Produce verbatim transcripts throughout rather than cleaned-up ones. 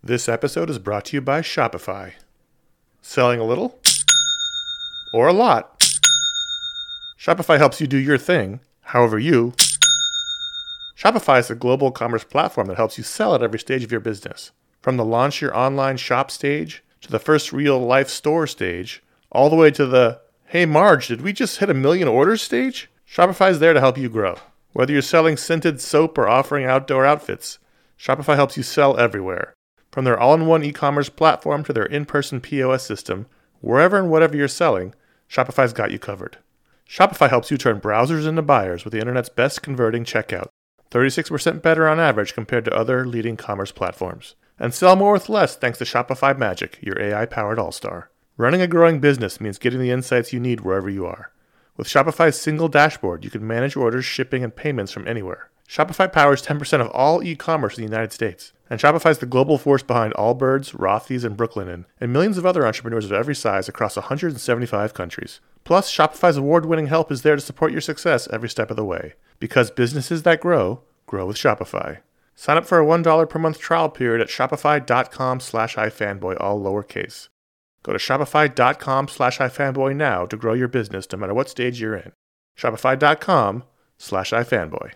This episode is brought to you by Shopify. Selling a little or a lot? Shopify helps you do your thing, however you. Shopify is a global commerce platform that helps you sell at every stage of your business. From the launch your online shop stage, to the first real-life store stage, all the way to the, hey Marge, did we just hit a million orders stage? Shopify is there to help you grow. Whether you're selling scented soap or offering outdoor outfits, Shopify helps you sell everywhere. From their all-in-one e-commerce platform to their in-person P O S system, wherever and whatever you're selling, Shopify's got you covered. Shopify helps you turn browsers into buyers with the internet's best converting checkout, thirty-six percent better on average compared to other leading commerce platforms. And sell more with less thanks to Shopify Magic, your A I-powered all-star. Running a growing business means getting the insights you need wherever you are. With Shopify's single dashboard, you can manage orders, shipping, and payments from anywhere. Shopify powers ten percent of all e-commerce in the United States. And Shopify's the global force behind Allbirds, Rothy's, and Brooklinen, and millions of other entrepreneurs of every size across one hundred seventy-five countries. Plus, Shopify's award-winning help is there to support your success every step of the way. Because businesses that grow, grow with Shopify. Sign up for a one dollar per month trial period at shopify.com slash ifanboy, all lowercase. Go to shopify.com slash ifanboy now to grow your business no matter what stage you're in. Shopify.com slash ifanboy.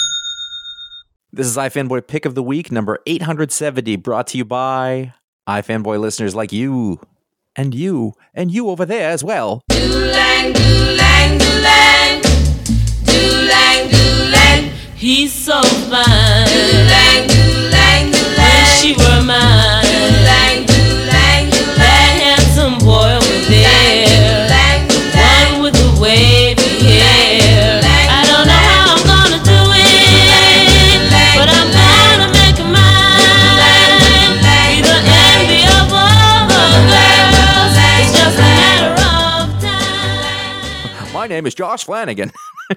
This is iFanboy Pick of the Week, number eight hundred seventy, brought to you by iFanboy listeners like you, and you, and you over there as well. Doolang, doolang, doolang, doolang, doolang, he's so fine. Doolang, doolang, doolang, wish he were mine. Doolang, doolang, doolang, that handsome boy over there, doolang, doolang, one with the wavy hair. I don't know how I'm gonna do it, but I'm gonna make it mine. Be the envy of all the girls. It's just a matter of time. My name is Josh Flanagan.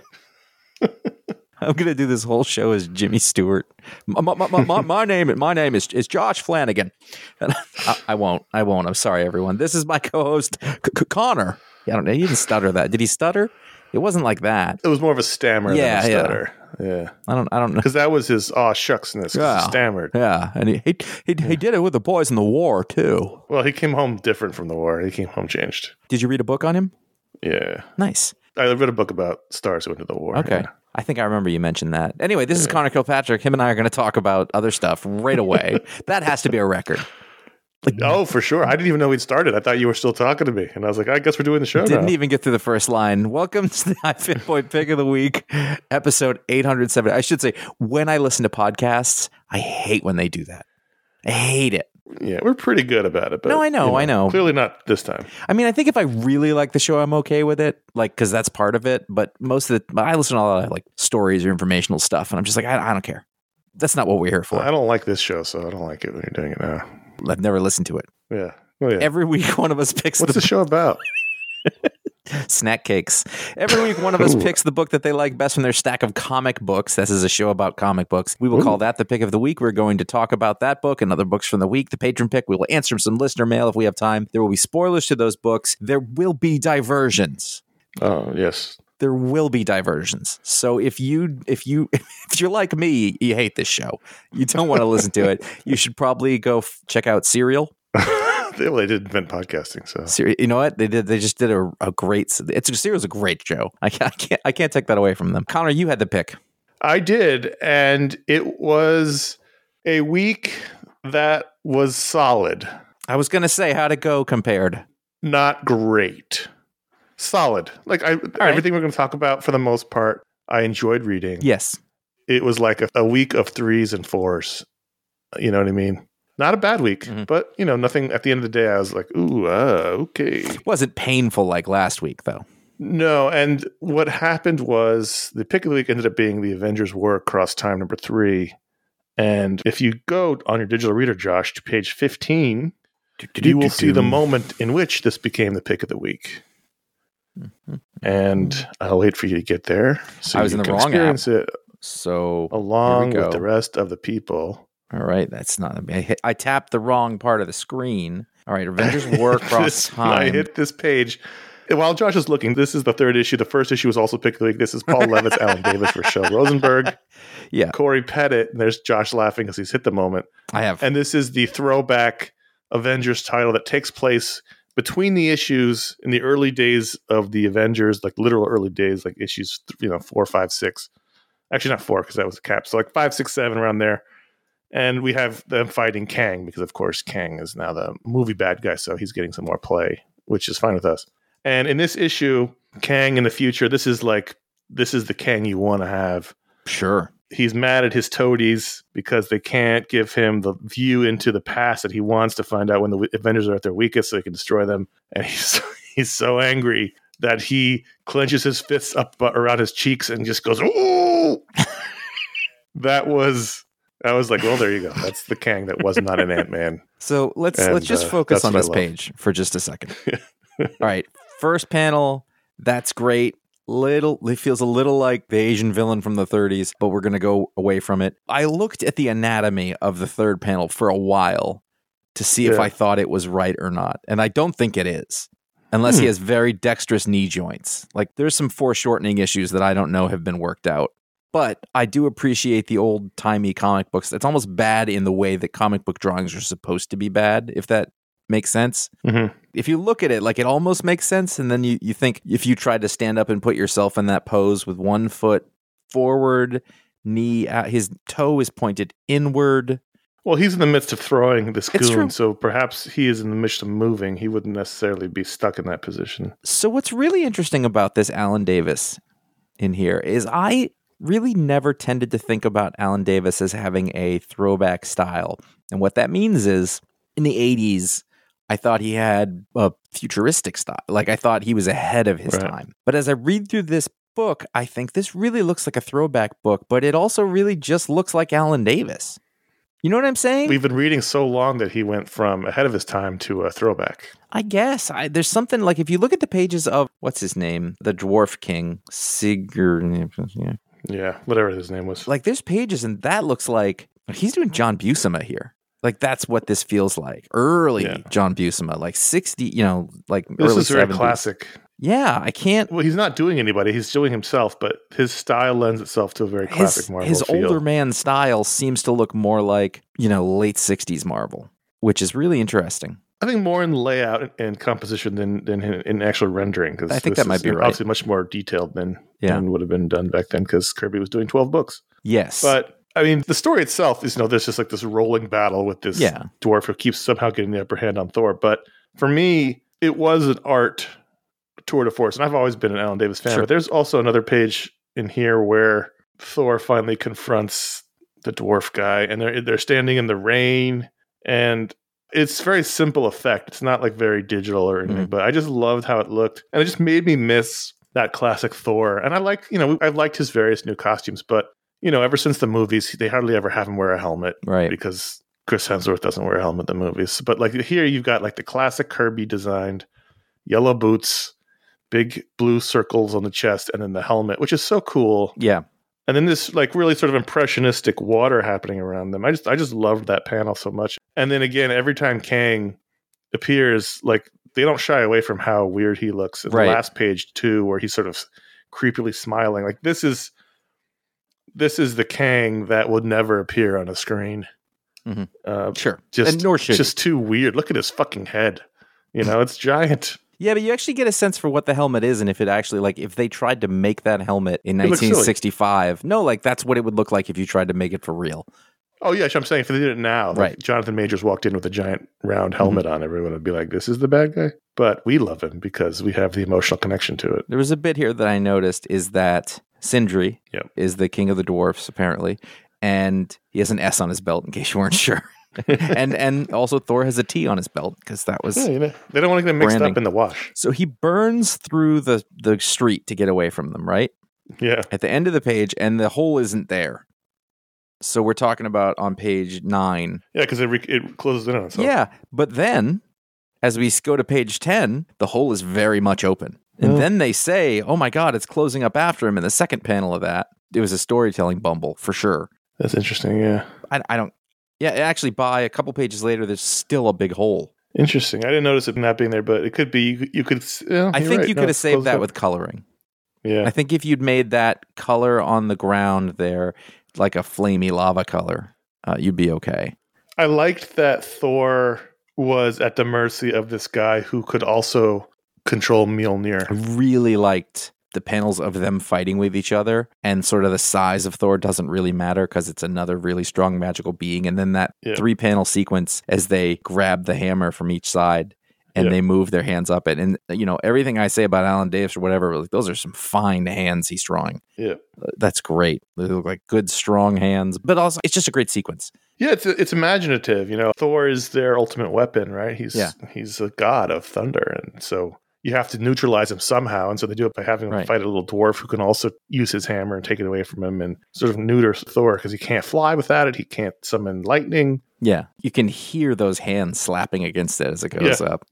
I'm gonna do this whole show as Jimmy Stewart. My, my, my, my, my name, my name is, is Josh Flanagan. I, I won't. I won't. I'm sorry, everyone. This is my co-host C- C- Connor. I don't know. He didn't stutter that. Did he stutter? It wasn't like that. It was more of a stammer Yeah, than a yeah. stutter. Yeah. I don't. I don't know. Because that was his aw shucksness. 'Cause Yeah. He stammered. Yeah, and he, he he he did it with the boys in the war too. Well, he came home different from the war. He came home changed. Did you read a book on him? Yeah. Nice. I read a book about stars who went to the war. Okay. Yeah. I think I remember you mentioned that. Anyway, this is Connor Kilpatrick. Him and I are going to talk about other stuff right away. That has to be a record. Like, Oh, for sure. I didn't even know we'd started. I thought you were still talking to me. And I was like, I guess we're doing the show didn't now. even get through the first line. Welcome to the iFanboy Pick of the Week, episode eight hundred seventy. I should say, when I listen to podcasts, I hate when they do that. I hate it. Yeah, we're pretty good about it. But, No, I know, you I know. Clearly not this time. I mean, I think if I really like the show, I'm okay with it, like, because that's part of it. But most of the, I listen to a lot of like stories or informational stuff, and I'm just like, I, I don't care. That's not what we're here for. I don't like this show, so I don't like it when you're doing it now. I've never listened to it. Yeah. Oh, yeah. Every week, one of us picks What's the the show about? snack cakes. Every week, one of us Ooh. picks the book that they like best from their stack of comic books. This is a show about comic books. We will Ooh. call that the pick of the week. We're going to talk about that book and other books from the week. The patron pick. We will answer some listener mail if we have time. There will be spoilers to those books. There will be diversions. Oh, yes. There will be diversions. So if you if you if you're like me, you hate this show. You don't want to listen to it. You should probably go f- check out Serial. they, well, they did invent podcasting, so. Ser- you know what they did? They just did a, a great. It's Serial's a great show. I can't, I can't I can't take that away from them. Connor, you had the pick. I did, and it was a week that was solid. I was gonna say how'd it go compared. Not great. Solid. Like I, everything we're going to talk about for the most part, I enjoyed reading. Yes. It was like a, a week of threes and fours. You know what I mean? Not a bad week, Mhm. but you know, nothing at the end of the day. I was like, ooh, uh, okay. Wasn't painful like last week though. No, and what happened was the pick of the week ended up being the Avengers War Across Time number three. And if you go on your digital reader, Josh, to page fifteen, you will see the moment in which this became the pick of the week. And I'll wait for you to get there so I was you in the can wrong experience it So along here we with go. the rest of the people. All right, that's not. I, hit, I tapped the wrong part of the screen. All right, Avengers War Across This- when I Time. hit this page, while Josh is looking, this is the third issue. The first issue was also picked of the week. This is Paul Levitz, Alan Davis, Rochelle Rosenberg, Yeah. Corey Pettit, and there's Josh laughing because he's hit the moment. I have. And this is the throwback Avengers title that takes place between the issues in the early days of the Avengers, like literal early days, like issues, you know, four, five, six. Actually, not four because that was a cap. So like five, six, seven around there. And we have them fighting Kang because, of course, Kang is now the movie bad guy. So he's getting some more play, which is fine with us. And in this issue, Kang in the future, this is like, this is the Kang you want to have. Sure. He's mad at his toadies because they can't give him the view into the past that he wants to find out when the Avengers are at their weakest so he can destroy them. And he's he's so angry that he clenches his fists up around his cheeks and just goes, ooh! That was, I was like, well, there you go. That's the Kang that was not an Ant-Man. So let's And, let's just uh, focus that's on what I this love. page for just a second. All right. First panel, that's great. Little, it feels a little like the Asian villain from the thirties, but we're going to go away from it. I looked at the anatomy of the third panel for a while to see if Yeah. I thought it was right or not. And I don't think it is, unless he Hmm. has very dexterous knee joints. Like there's some foreshortening issues that I don't know have been worked out. But I do appreciate the old-timey comic books. It's almost bad in the way that comic book drawings are supposed to be bad, if that makes sense. Mm-hmm. If you look at it, like it almost makes sense, and then you, you think if you tried to stand up and put yourself in that pose with one foot forward, knee out, his toe is pointed inward. Well, he's in the midst of throwing this It's goon, true. so perhaps he is in the midst of moving. He wouldn't necessarily be stuck in that position. So what's really interesting about this Alan Davis in here is I really never tended to think about Alan Davis as having a throwback style. And what that means is in the eighties, I thought he had a futuristic style. Like I thought he was ahead of his Right. time. But as I read through this book, I think this really looks like a throwback book, but it also really just looks like Alan Davis. You know what I'm saying? We've been reading so long that he went from ahead of his time to a throwback. I guess I, there's something like if you look at the pages of what's his name, the Dwarf King, Sigurd. Yeah. Yeah, whatever his name was. Like there's pages and that looks like he's doing John Buscema here. Like that's what this feels like. Early Yeah. John Buscema, like sixty, you know, like This early is very seventies. classic. Yeah, I can't. Well, he's not doing anybody. He's doing himself, but his style lends itself to a very classic His, Marvel his feel. older man style seems to look more like, you know, late sixties Marvel, which is really interesting. I think more in layout and composition than than in, in actual rendering. Because I think that might be right. Obviously, much more detailed than, Yeah. than would have been done back then. Because Kirby was doing twelve books. Yes. But I mean, the story itself is, you know, there's just like this rolling battle with this Yeah. dwarf who keeps somehow getting the upper hand on Thor. But for me, it was an art tour de force, and I've always been an Alan Davis fan. Sure. But there's also another page in here where Thor finally confronts the dwarf guy, and they're they're standing in the rain, and it's very simple effect. It's not like very digital or anything, Mhm. but I just loved how it looked, and it just made me miss that classic Thor. And I like, you know, I've liked his various new costumes, but you know, ever since the movies, they hardly ever have him wear a helmet, right. because Chris Hemsworth doesn't wear a helmet in the movies. But like here, you've got like the classic Kirby designed yellow boots, big blue circles on the chest, and then the helmet, which is so cool. Yeah. And then this like really sort of impressionistic water happening around them. I just I just loved that panel so much. And then again, every time Kang appears, like they don't shy away from how weird he looks. In Right. the last page too, where he's sort of creepily smiling. Like this is this is the Kang that would never appear on a screen. Mhm. Uh, Sure. just and nor should just too weird. Look at his fucking head. You know, it's giant. Yeah, but you actually get a sense for what the helmet is, and if it actually, like, if they tried to make that helmet in It looks silly. nineteen sixty-five, no, like, that's what it would look like if you tried to make it for real. Oh yeah, I'm saying if they did it now, like Right. Jonathan Majors walked in with a giant round helmet on, everyone would be like, "This is the bad guy." But we love him because we have the emotional connection to it. There was a bit here that I noticed is that Sindri Yep. is the king of the dwarfs, apparently, and he has an S on his belt, in case you weren't sure. and and also Thor has a T on his belt, because that was... Yeah, you know, they don't want to get mixed Branding. up in the wash. So he burns through the, the street to get away from them, right? Yeah, At the end of the page, and the hole isn't there. So we're talking about on page nine. yeah, because it re- it closes in on itself. Yeah, but then as we go to page ten, the hole is very much open. And Oh. then they say, oh my God, it's closing up after him in the second panel of that. It was a storytelling bumble, for sure. That's interesting. Yeah, I, I don't... Yeah, actually, by a couple pages later, there's still a big hole. Interesting. I didn't notice it not being there, but it could be. You, you could. Yeah, I you're think right. you No, could have saved close that up. with coloring. Yeah. I think if you'd made that color on the ground there like a flamey lava color, uh, you'd be okay. I liked that Thor was at the mercy of this guy who could also control Mjolnir. I really liked the panels of them fighting with each other, and sort of the size of Thor doesn't really matter because it's another really strong magical being. And then that Yeah. three panel sequence as they grab the hammer from each side and Yeah. they move their hands up it. And, you know, everything I say about Alan Davis or whatever, like, those are some fine hands he's drawing. Yeah. Uh, That's great. They look like good, strong hands, but also it's just a great sequence. Yeah, it's it's imaginative. You know, Thor is their ultimate weapon, right? He's Yeah. he's a god of thunder, and so you have to neutralize him somehow. And so they do it by having him Right. fight a little dwarf who can also use his hammer and take it away from him, and sort of neuter Thor because he can't fly without it. He can't summon lightning. Yeah. You can hear those hands slapping against it as it goes Yeah. up.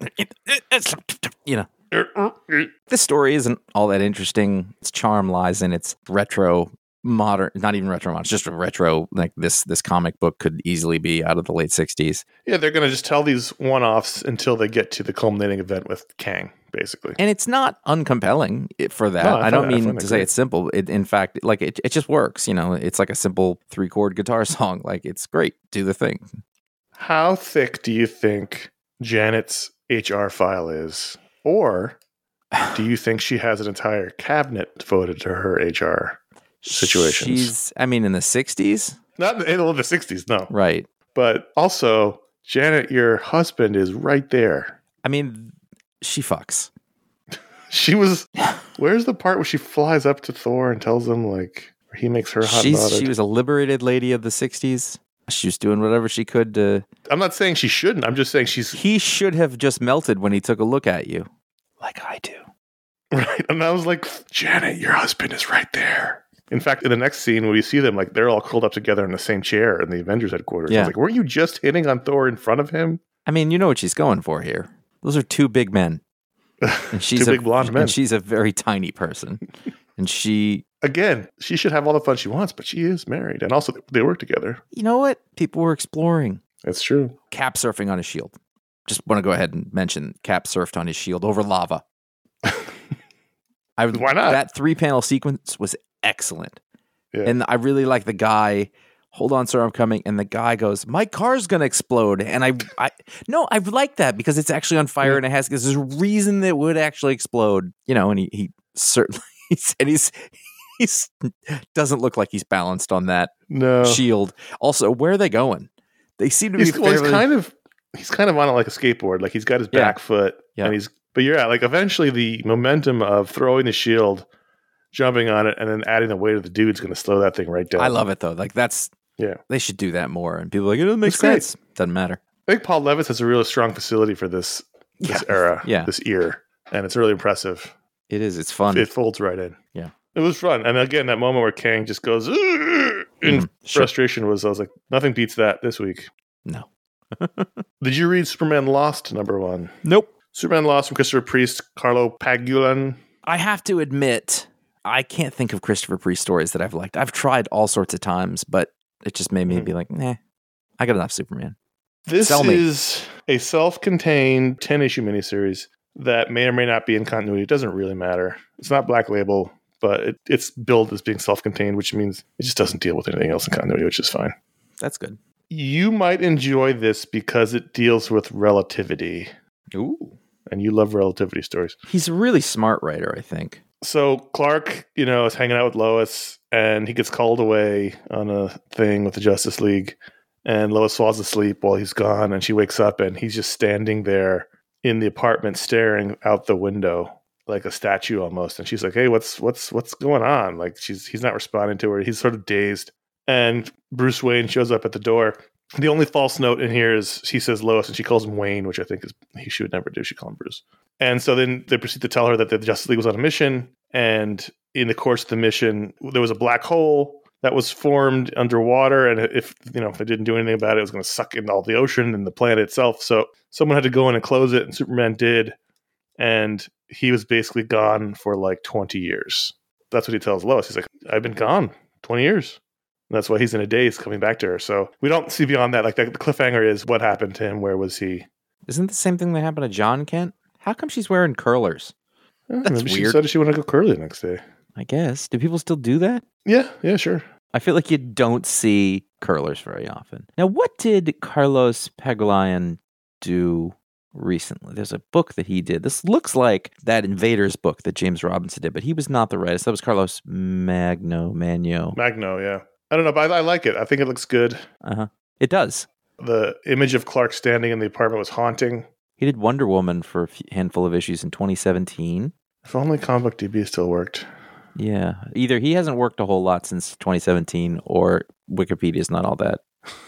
You know. This story isn't all that interesting. Its charm lies in its retro modern, not even retro modern, it's just a retro, like this this comic book could easily be out of the late sixties. Yeah, they're going to just tell these one-offs until they get to the culminating event with Kang, basically. And it's not uncompelling i- for that. No, I I, don't find it- I mean find it to say great. it's simple. It, in fact, like it, it just works. You know, it's like a simple three chord guitar song. Like it's great. Do the thing. How thick do you think Janet's H R file is? Or do you think she has an entire cabinet devoted to her H R situations? She's, I mean, in the sixties, Not in the sixties, no. right? But also, Janet, your husband is right there. I mean, she fucks. She was. Where's the part where she flies up to Thor and tells him, like, he makes her hot and She's bothered? she was a liberated lady of the sixties. She was doing whatever she could to. I'm not saying she shouldn't. I'm just saying she's He should have just melted when he took a look at you, like I do. right. And I was like, Janet, your husband is right there. In fact, in the next scene, when we see them, like, they're all curled up together in the same chair in the Avengers headquarters. I Yeah. was like, weren't you just hitting on Thor in front of him? I mean, you know what she's going for here. Those are two big men, and she's Two a, big blonde men. and she's a very tiny person, and she. Again, she should have all the fun she wants, but she is married. And also, they work together. You know what? People were exploring That's true. Cap surfing on his shield. Just want to go ahead and mention Cap surfed on his shield over lava. I, Why not? That three panel sequence was excellent. Yeah. And I really like the guy, hold on, sir, I'm coming. And the guy goes, my car's going to explode. And I, I, no, I like that because it's actually on fire and it has, because there's a reason that it would actually explode, you know, and he, he certainly, and he's, he's, doesn't look like he's balanced on that No. shield. Also, where are they going? They seem to He's, be well, he's fairly, kind of he's kind of on it like a skateboard. Like he's got his Yeah. back foot, Yeah. and he's. But yeah, like eventually the momentum of throwing the shield, jumping on it, and then adding the weight of the dude's going to slow that thing right down. I love it though. Like that's, Yeah, they should do that more. And people are like, it doesn't make It's great. sense. Doesn't matter. I think Paul Levis has a really strong facility for this this Yeah. era, Yeah. this ear, and it's really impressive. It is. It's fun. It folds right in. Yeah. It was fun, and again, that moment where Kang just goes "Ugh," in Mhm, sure. frustration was. I was like, nothing beats that this week. No. Did you read Superman Lost number one? Nope. Superman Lost from Christopher Priest, Carlo Pagulan. I have to admit, I can't think of Christopher Priest stories that I've liked. I've tried all sorts of times, but it just made me Mhm. be like, nah, I got enough Superman. This Sell me. is a self-contained ten-issue miniseries that may or may not be in continuity. It doesn't really matter. It's not Black Label, but it, it's billed as being self-contained, which means it just doesn't deal with anything else in continuity, which is fine. That's good. You might enjoy this because it deals with relativity, Ooh. and you love relativity stories. He's a really smart writer, I think. So Clark, you know, is hanging out with Lois, and he gets called away on a thing with the Justice League, and Lois falls asleep while he's gone, and she wakes up, and he's just standing there in the apartment, staring out the window like a statue almost. And she's like, "Hey, what's what's what's going on?" Like she's he's not responding to her. He's sort of dazed, and Bruce Wayne shows up at the door. The only false note in here is she says Lois, and she calls him Wayne, which I think is he should never do. She called him Bruce. And so then they proceed to tell her that the Justice League was on a mission, and in the course of the mission, there was a black hole that was formed underwater, and if you know if they didn't do anything about it, it was going to suck in all the ocean and the planet itself. So someone had to go in and close it, and Superman did, and he was basically gone for like twenty years. That's what he tells Lois. He's like, "I've been gone twenty years." And that's why he's in a daze coming back to her. So we don't see beyond that. Like the cliffhanger is what happened to him. Where was he? Isn't the same thing that happened to John Kent? How come she's wearing curlers? Eh, That's maybe she weird. decided she wanted to go curly the next day. I guess. Do people still do that? Yeah, yeah, sure. I feel like you don't see curlers very often. Now, what did Carlos Pagulayan do recently? There's a book that he did. This looks like that Invaders book that James Robinson did, but he was not the writer. That was Carlos Magno, Magno. Magno, yeah. I don't know, but I, I like it. I think it looks good. Uh-huh. It does. The image of Clark standing in the apartment was haunting. He did Wonder Woman for a few- handful of issues in twenty seventeen. If only Comic D B still worked. Yeah. Either he hasn't worked a whole lot since twenty seventeen, or Wikipedia's not all that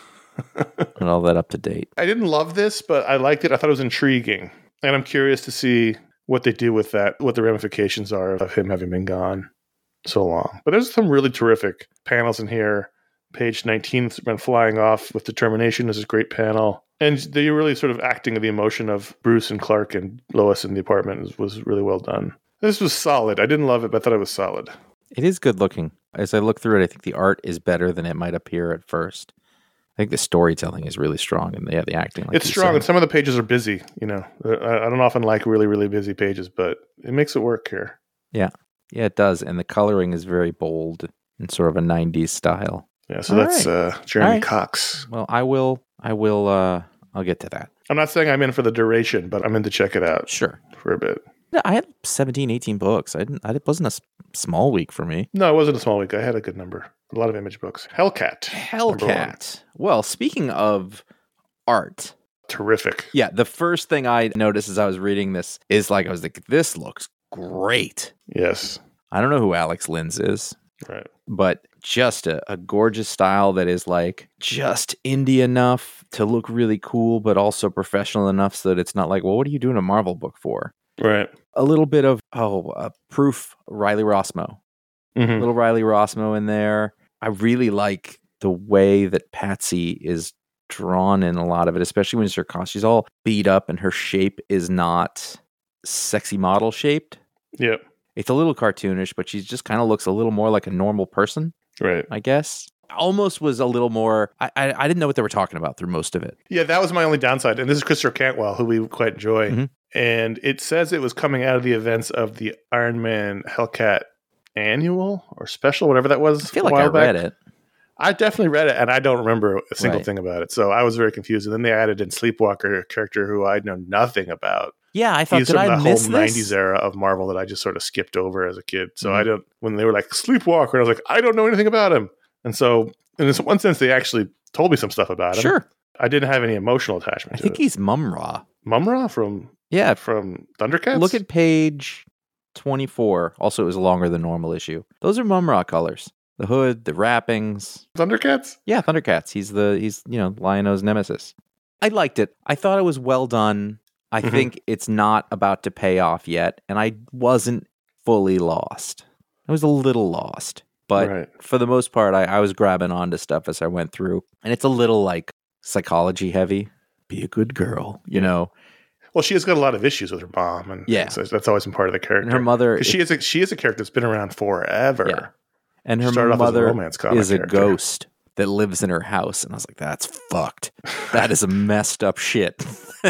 not all that up to date. I didn't love this, but I liked it. I thought it was intriguing. And I'm curious to see what they do with that, what the ramifications are of him having been gone so long. But there's some really terrific panels in here. Page nineteen's been flying off with determination. This is a great panel. And they're really sort of acting the emotion of Bruce and Clark and Lois in the apartment was, was really well done. This was solid. I didn't love it, but I thought it was solid. It is good looking. As I look through it, I think the art is better than it might appear at first. I think the storytelling is really strong, and yeah, the acting. Like it's strong, said. and some of the pages are busy. You know, I, I don't often like really, really busy pages, but it makes it work here. Yeah, yeah, it does, and the coloring is very bold in sort of a nineties style. Yeah, so All that's right. uh, Jeremy right. Cox. Well, I will, I will, uh, I'll get to that. I'm not saying I'm in for the duration, but I'm in to check it out Sure. for a bit. Yeah, I had seventeen, eighteen books. I didn't. I, it wasn't a s- small week for me. No, it wasn't a small week. I had a good number. A lot of image books. Hellcat. number one. Hellcat. Well, speaking of art, Terrific. yeah, the first thing I noticed as I was reading this is like I was like, this looks great. Yes. I don't know who Alex Linz is, Right. but just a, a gorgeous style that is like just indie enough to look really cool, but also professional enough so that it's not like, well, what are you doing a Marvel book for? Right. A little bit of, oh, uh, proof Riley Rossmo. Mm-hmm. Little Riley Rossmo in there. I really like the way that Patsy is drawn in a lot of it, especially when her costume, she's all beat up and her shape is not sexy model shaped. Yep. It's a little cartoonish, but she just kind of looks a little more like a normal person, Right. I guess. Almost was a little more, I, I I didn't know what they were talking about through most of it. Yeah, that was my only downside. And this is Christopher Cantwell, who we quite enjoy. Mhm. And it says it was coming out of the events of the Iron Man Hellcat annual or special, whatever that was. I feel a like I while read back. it. I definitely read it, and I don't remember a single Right. thing about it. So I was very confused. And then they added in Sleepwalker, a character who I know nothing about. Yeah, I thought, He's did from I the miss whole this? nineties era of Marvel that I just sort of skipped over as a kid. So Mhm. I don't, when they were like Sleepwalker, I was like, I don't know anything about him. And so in this one sense, they actually told me some stuff about him. Sure. I didn't have any emotional I attachment to think it. he's Mumra. Mumra from, Yeah, from Thundercats? look at page twenty-four. Also, it was longer than normal issue. Those are Mumra colors. The hood, the wrappings. Thundercats? Yeah, Thundercats. He's the he's you know Lion-O's nemesis. I liked it. I thought it was well done. I Mhm. think it's not about to pay off yet, and I wasn't fully lost. I was a little lost, but Right. for the most part, I, I was grabbing onto stuff as I went through, and it's a little like psychology heavy. Be a good girl, you know. Well, she has got a lot of issues with her mom, and Yeah. so that's always been part of the character. And her mother, because she is a she is a character that's been around forever. Yeah. and her started off as a mother romance comic is a character. ghost that lives in her house, and I was like, that's fucked. That is a messed up shit.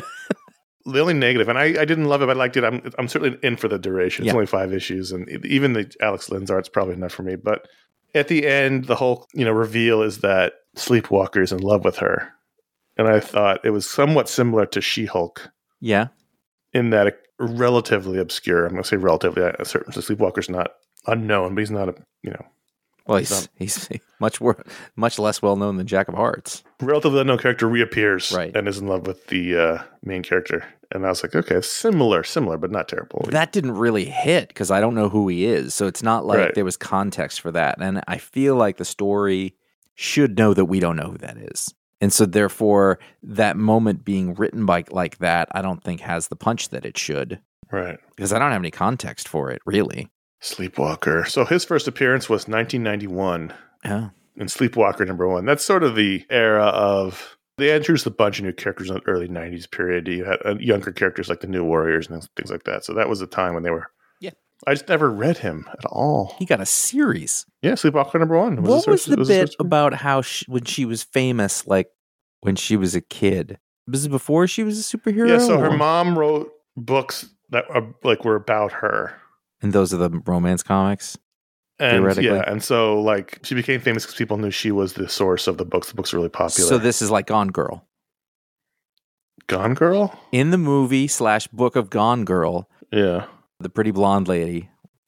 The only negative, and I, I didn't love it, but I liked it. I'm I'm certainly in for the duration. It's Yeah. only five issues, and even the Alex Linz art's probably enough for me. But at the end, the whole you know reveal is that Sleepwalker's in love with her, and I thought it was somewhat similar to She-Hulk Yeah. in that it, relatively obscure. I'm going to say relatively. I, certain Sleepwalker's not unknown, but he's not a you know Well, He's he's, he's much more, much less well known than Jack of Hearts. relatively unknown character reappears Right. and is in love with the uh, main character. And I was like, okay, similar, similar, but not terrible. That didn't really hit because I don't know who he is. So it's not like Right. there was context for that. And I feel like the story should know that we don't know who that is. And so therefore, that moment being written by like that, I don't think has the punch that it should Right. because I don't have any context for it, really. Sleepwalker. So his first appearance was nineteen ninety-one Yeah. in Sleepwalker number one. That's sort of the era of, they introduced a bunch of new characters in the early nineties period. You had uh, younger characters like the New Warriors and things like that. So that was the time when they were, Yeah. I just never read him at all. He got a series. Yeah, Sleepwalker number one. What his was first- the was his bit first one. about how she, when she was famous, like when she was a kid? This is before she was a superhero? Yeah, so her or- mom wrote books that are, like were about her. And those are the romance comics? And Theoretically. yeah, and so like she became famous because people knew she was the source of the books. The books were really popular. So this is like Gone Girl. Gone Girl? In the movie slash book of Gone Girl, Yeah. the pretty blonde lady,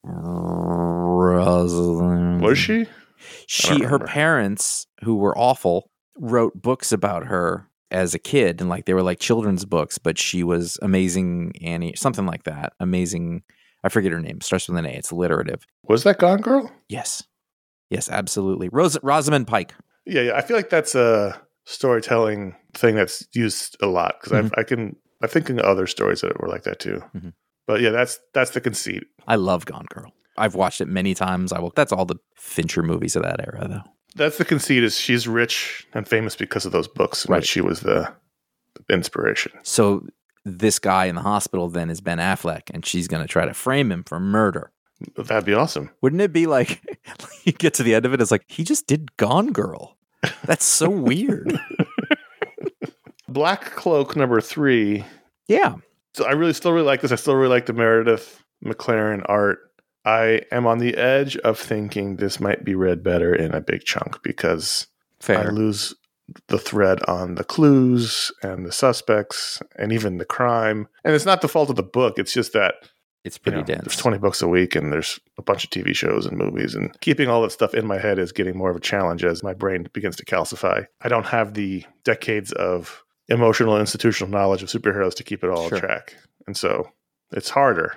Rosalind. Was she? She, her remember. parents, who were awful, wrote books about her as a kid, and like they were like children's books. But she was Amazing Annie, something like that. Amazing. I forget her name. Starts with an A. It's alliterative. Was that Gone Girl? Yes, yes, absolutely. Rose, Rosamund Pike. Yeah, yeah. I feel like that's a storytelling thing that's used a lot because Mhm. I can I think in other stories that were like that too. Mhm. But yeah, that's that's the conceit. I love Gone Girl. I've watched it many times. I will. That's all the Fincher movies of that era, though. That's the conceit is she's rich and famous because of those books in Right. which she was the, the inspiration. So this guy in the hospital then is Ben Affleck, and she's going to try to frame him for murder. That'd be awesome. Wouldn't it be like you get to the end of it, it's like he just did Gone Girl. That's so weird. Black Cloak number three. Yeah. So I really still really like this. I still really like the Meredith McLaren art. I am on the edge of thinking this might be read better in a big chunk because I Fair. lose the thread on the clues and the suspects and even the crime. And it's not the fault of the book. It's just that It's you pretty know, dense. there's twenty books a week and there's a bunch of T V shows and movies. And keeping all that stuff in my head is getting more of a challenge as my brain begins to calcify. I don't have the decades of emotional institutional knowledge of superheroes to keep it all Sure. on track. And so it's harder.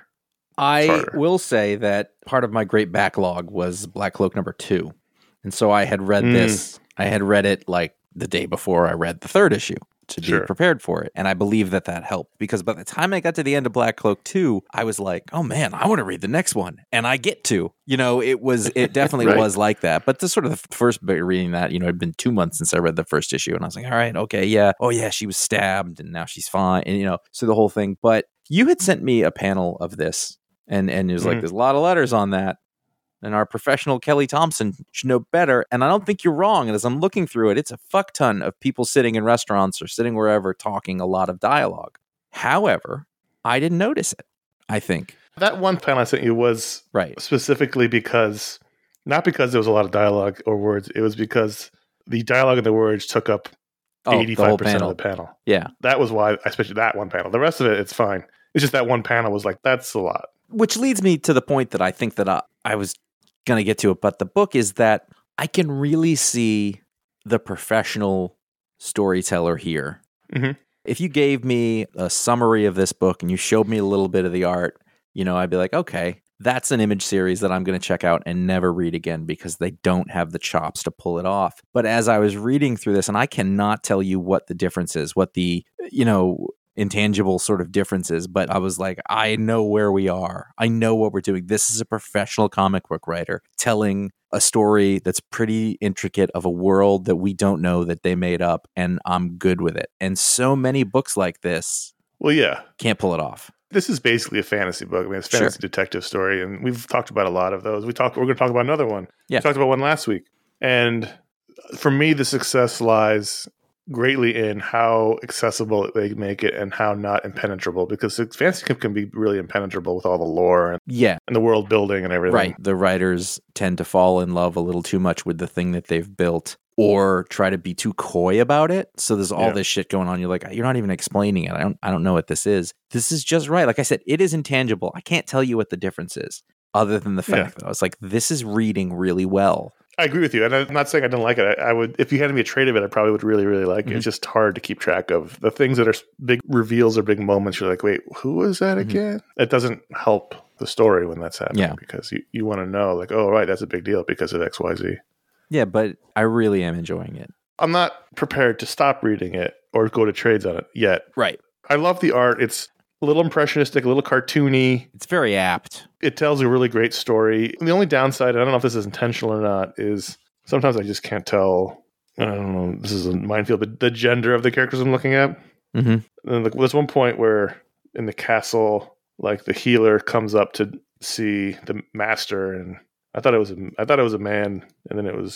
I harder. will say that part of my great backlog was Black Cloak number two. And so I had read Mm. this. I had read it like the day before I read the third issue to be Sure. prepared for it. And I believe that that helped because by the time I got to the end of Black Cloak two, I was like, oh man, I want to read the next one. And I get to. You know, it was, it definitely Right. was like that. But the sort of the first bit reading that, you know, it'd been two months since I read the first issue. And I was like, all right, okay, yeah. Oh yeah, she was stabbed and now she's fine. And, you know, so the whole thing. But you had sent me a panel of this. And and it was like, Mhm. there's a lot of letters on that. And our professional Kelly Thompson should know better. And I don't think you're wrong. And as I'm looking through it, it's a fuck ton of people sitting in restaurants or sitting wherever talking a lot of dialogue. However, I didn't notice it, I think. That one panel I sent you was Right. specifically because, not because there was a lot of dialogue or words, it was because the dialogue and the words took up Oh, the whole eighty-five percent panel. of the panel. Yeah. That was why, especially that one panel. The rest of it, it's fine. It's just that one panel was like, that's a lot. Which leads me to the point that I think that I, I was going to get to it. But the book is that I can really see the professional storyteller here. Mhm. If you gave me a summary of this book and you showed me a little bit of the art, you know, I'd be like, okay, that's an image series that I'm going to check out and never read again because they don't have the chops to pull it off. But as I was reading through this, and I cannot tell you what the difference is, what the, you know, intangible sort of differences, but I was like, I know where we are. I know what we're doing. This is a professional comic book writer telling a story that's pretty intricate of a world that we don't know that they made up, and I'm good with it. And so many books like this Well, yeah. can't pull it off. This is basically a fantasy book. I mean, it's a Sure. fantasy detective story, and we've talked about a lot of those. We talked. We're going to talk about another one. Yeah. We talked about one last week, and for me, the success lies greatly in how accessible they make it and how not impenetrable. Because fantasy can, can be really impenetrable with all the lore and, Yeah, and the world building and everything. right. The writers tend to fall in love a little too much with the thing that they've built or try to be too coy about it. So there's all Yeah. this shit going on. You're like, you're not even explaining it. I don't I don't know what this is. This is just right. Like I said, it is intangible. I can't tell you what the difference is other than the fact Yeah. that I was like, this is reading really well. I agree with you, and I'm not saying I didn't like it. I, I would, if you handed me a trade of it, I probably would really, really like it. Mhm. It's just hard to keep track of the things that are s- big reveals or big moments. You're like, wait, who was that Mhm. again? It doesn't help the story when that's happening Yeah. because you, you want to know, like, oh, right, that's a big deal because of X, Y, Z. Yeah, but I really am enjoying it. I'm not prepared to stop reading it or go to trades on it yet. Right. I love the art. It's a little impressionistic, a little cartoony. It's very apt. It tells a really great story. The only downside, and I don't know if this is intentional or not, is sometimes I just can't tell. I don't know. This is a minefield, but the gender of the characters I'm looking at. Mm-hmm. And like, there's one point where in the castle, like the healer comes up to see the master, and I thought it was a, I thought it was a man, and then it was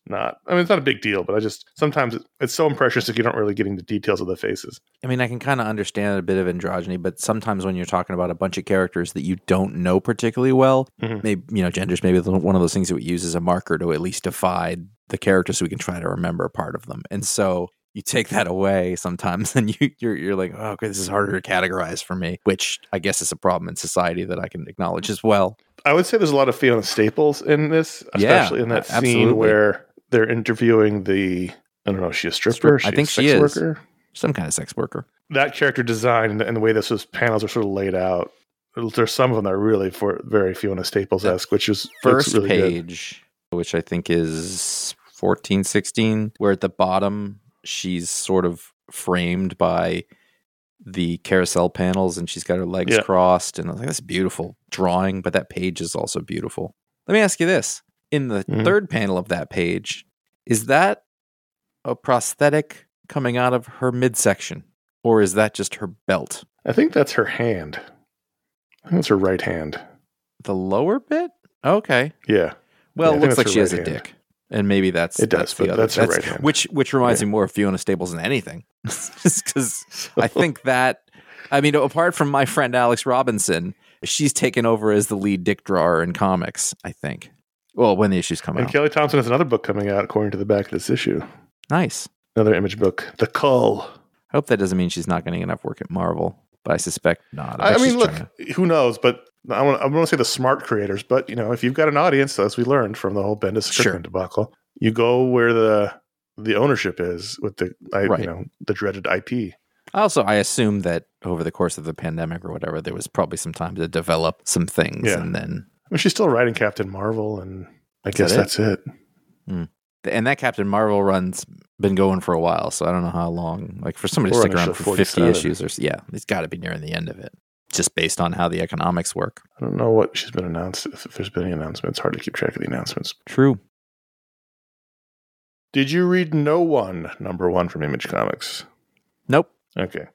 not. I mean, it's not a big deal, but I just sometimes it, it's so impressionistic you don't really get into details of the faces. I mean, I can kind of understand a bit of androgyny, but sometimes when you're talking about a bunch of characters that you don't know particularly well, Mhm. maybe, you know, gender's maybe one of those things that we use as a marker to at least divide the characters so we can try to remember a part of them. And so you take that away sometimes and you, you're, you're like, oh, okay, this is harder to categorize for me, which I guess is a problem in society that I can acknowledge as well. I would say there's a lot of Fiona Staples in this, Yeah, especially in that absolutely. scene where they're interviewing the, I don't know, is she a stripper? Is I she think a she sex is. worker? Some kind of sex worker. That character design and the, and the way this was panels are sort of laid out, there's some of them that are really for very Fiona Staples-esque, which is looks First really page, good. Which I think is fourteen, sixteen, where at the bottom she's sort of framed by the carousel panels and she's got her legs Yeah. crossed. And I was like, that's beautiful drawing, but that page is also beautiful. Let me ask you this. In the Mhm. third panel of that page, is that a prosthetic coming out of her midsection? Or is that just her belt? I think that's her hand. I think that's her right hand. The lower bit? Okay. Yeah. Well, Yeah, I it think looks that's like her she has a right hand. dick. And maybe that's It does, that's the but other, that's her right hand. which which reminds Yeah. me more of Fiona Staples than anything. Because I think that, I mean, apart from my friend Alex Robinson, she's taken over as the lead dick drawer in comics, I think. Well, when the issues come And out. Kelly Thompson has another book coming out, according to the back of this issue. Nice. Another Image book, The Cull. I hope that doesn't mean she's not getting enough work at Marvel, but I suspect not. I, bet I mean, she's look, trying to- who knows? But I want I want to say the smart creators. But you know, if you've got an audience, as we learned from the whole Bendis Sure. Kirkman debacle, you go where the the ownership is with the I, Right. you know the dreaded I P. Also, I assume that over the course of the pandemic or whatever, there was probably some time to develop some things, Yeah. and then I mean, she's still writing Captain Marvel, and I Is guess that it? that's it. and that Captain Marvel run's been going for a while, so I don't know how long. Like for somebody to We're stick on around issue for fifty forty-seven. issues, or s- yeah, it's got to be nearing the end of it, just based on how the economics work. I don't know what she's been announced. If there's been any announcements, hard to keep track of the announcements. True. Did you read No One, number one from Image Comics? Nope. Okay.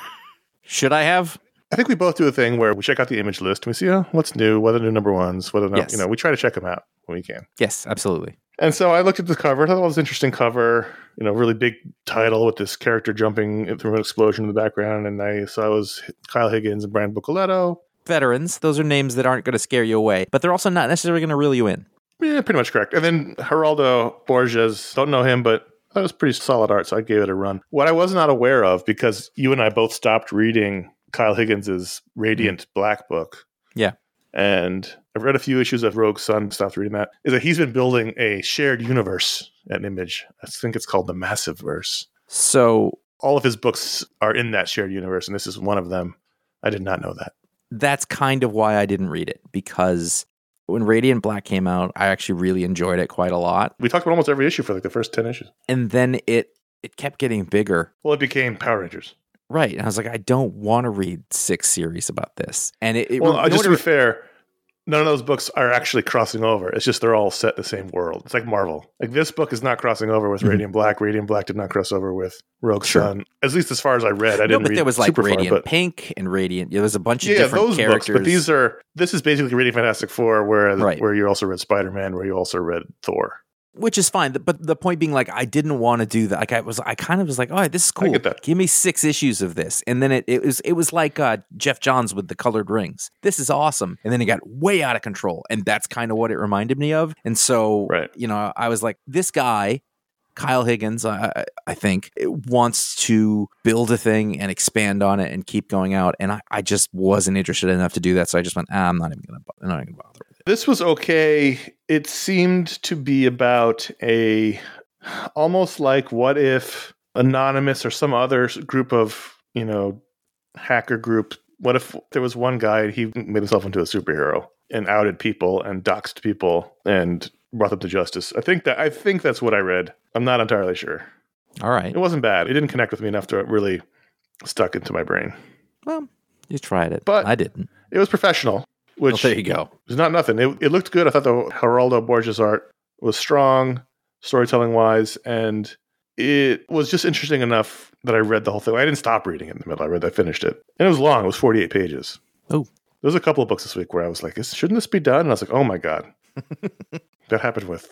Should I have? I think we both do a thing where we check out the image list and we see, oh, what's new, what are the new number ones, what are the, Yes. you know, we try to check them out when we can. Yes, absolutely. And so I looked at the cover, I thought it was an interesting cover, you know, really big title with this character jumping through an explosion in the background. And I saw it was Kyle Higgins and Brian Bucoletto. Veterans, those are names that aren't going to scare you away, but they're also not necessarily going to reel you in. Yeah, pretty much correct. And then Geraldo Borges, don't know him, but that was pretty solid art, so I gave it a run. What I was not aware of, because you and I both stopped reading Kyle Higgins's Radiant Black book. Yeah. And I've read a few issues of Rogue Sun, stopped reading that, is that he's been building a shared universe at Image. I think it's called the Massive Verse. So All of his books are in that shared universe, and this is one of them. I did not know that. that's kind of why I didn't read it, because when Radiant Black came out, I actually really enjoyed it quite a lot. We talked about almost every issue for like the first ten issues. And then it it kept getting bigger. Well, it became Power Rangers. Right. And I was like, I don't want to read six series about this. And it, it Well, you uh, know just what to be it- fair, none of those books are actually crossing over. It's just they're all set in the same world. It's like Marvel. Like this book is not crossing over with Mhm. Radiant Black. Radiant Black did not cross over with Rogue Sure. Sun. At least as far as I read, I no, didn't but read there was like super far, Radiant but Pink and Radiant. There was a bunch of yeah, different those characters. books. But these are this is basically reading Fantastic Four, where Right. where you also read Spider Man, where you also read Thor. Which is fine, but the point being, like, I didn't want to do that. Like, I was, I kind of was like, "All right, this is cool. get that. Give me six issues of this." And then it, it was, it was like uh, Jeff Johns with the colored rings. This is awesome. And then it got way out of control, and that's kind of what it reminded me of. And so, Right. you know, I was like, this guy, Kyle Higgins, I, I- I think, wants to build a thing and expand on it and keep going out. And I, I just wasn't interested enough to do that, so I just went, ah, I'm not even gonna, I'm not even gonna bother with it. This was okay. It seemed to be about a almost like what if Anonymous or some other group of, you know, hacker group, what if there was one guy, he made himself into a superhero and outed people and doxed people and brought them to justice. I think that I think that's what I read. I'm not entirely sure. All right. It wasn't bad. It didn't connect with me enough to really stuck into my brain. Well, you tried it, But- but I didn't. It was professional, Well, which there you go. It's not nothing. It, it looked good. I thought the Geraldo Borges art was strong, storytelling wise, and it was just interesting enough that I read the whole thing. I didn't stop reading it in the middle. I read, I finished it, and it was long. It was forty-eight pages. Oh. There was a couple of books this week where I was like, "Shouldn't this be done?" And I was like, "Oh my god, that happened with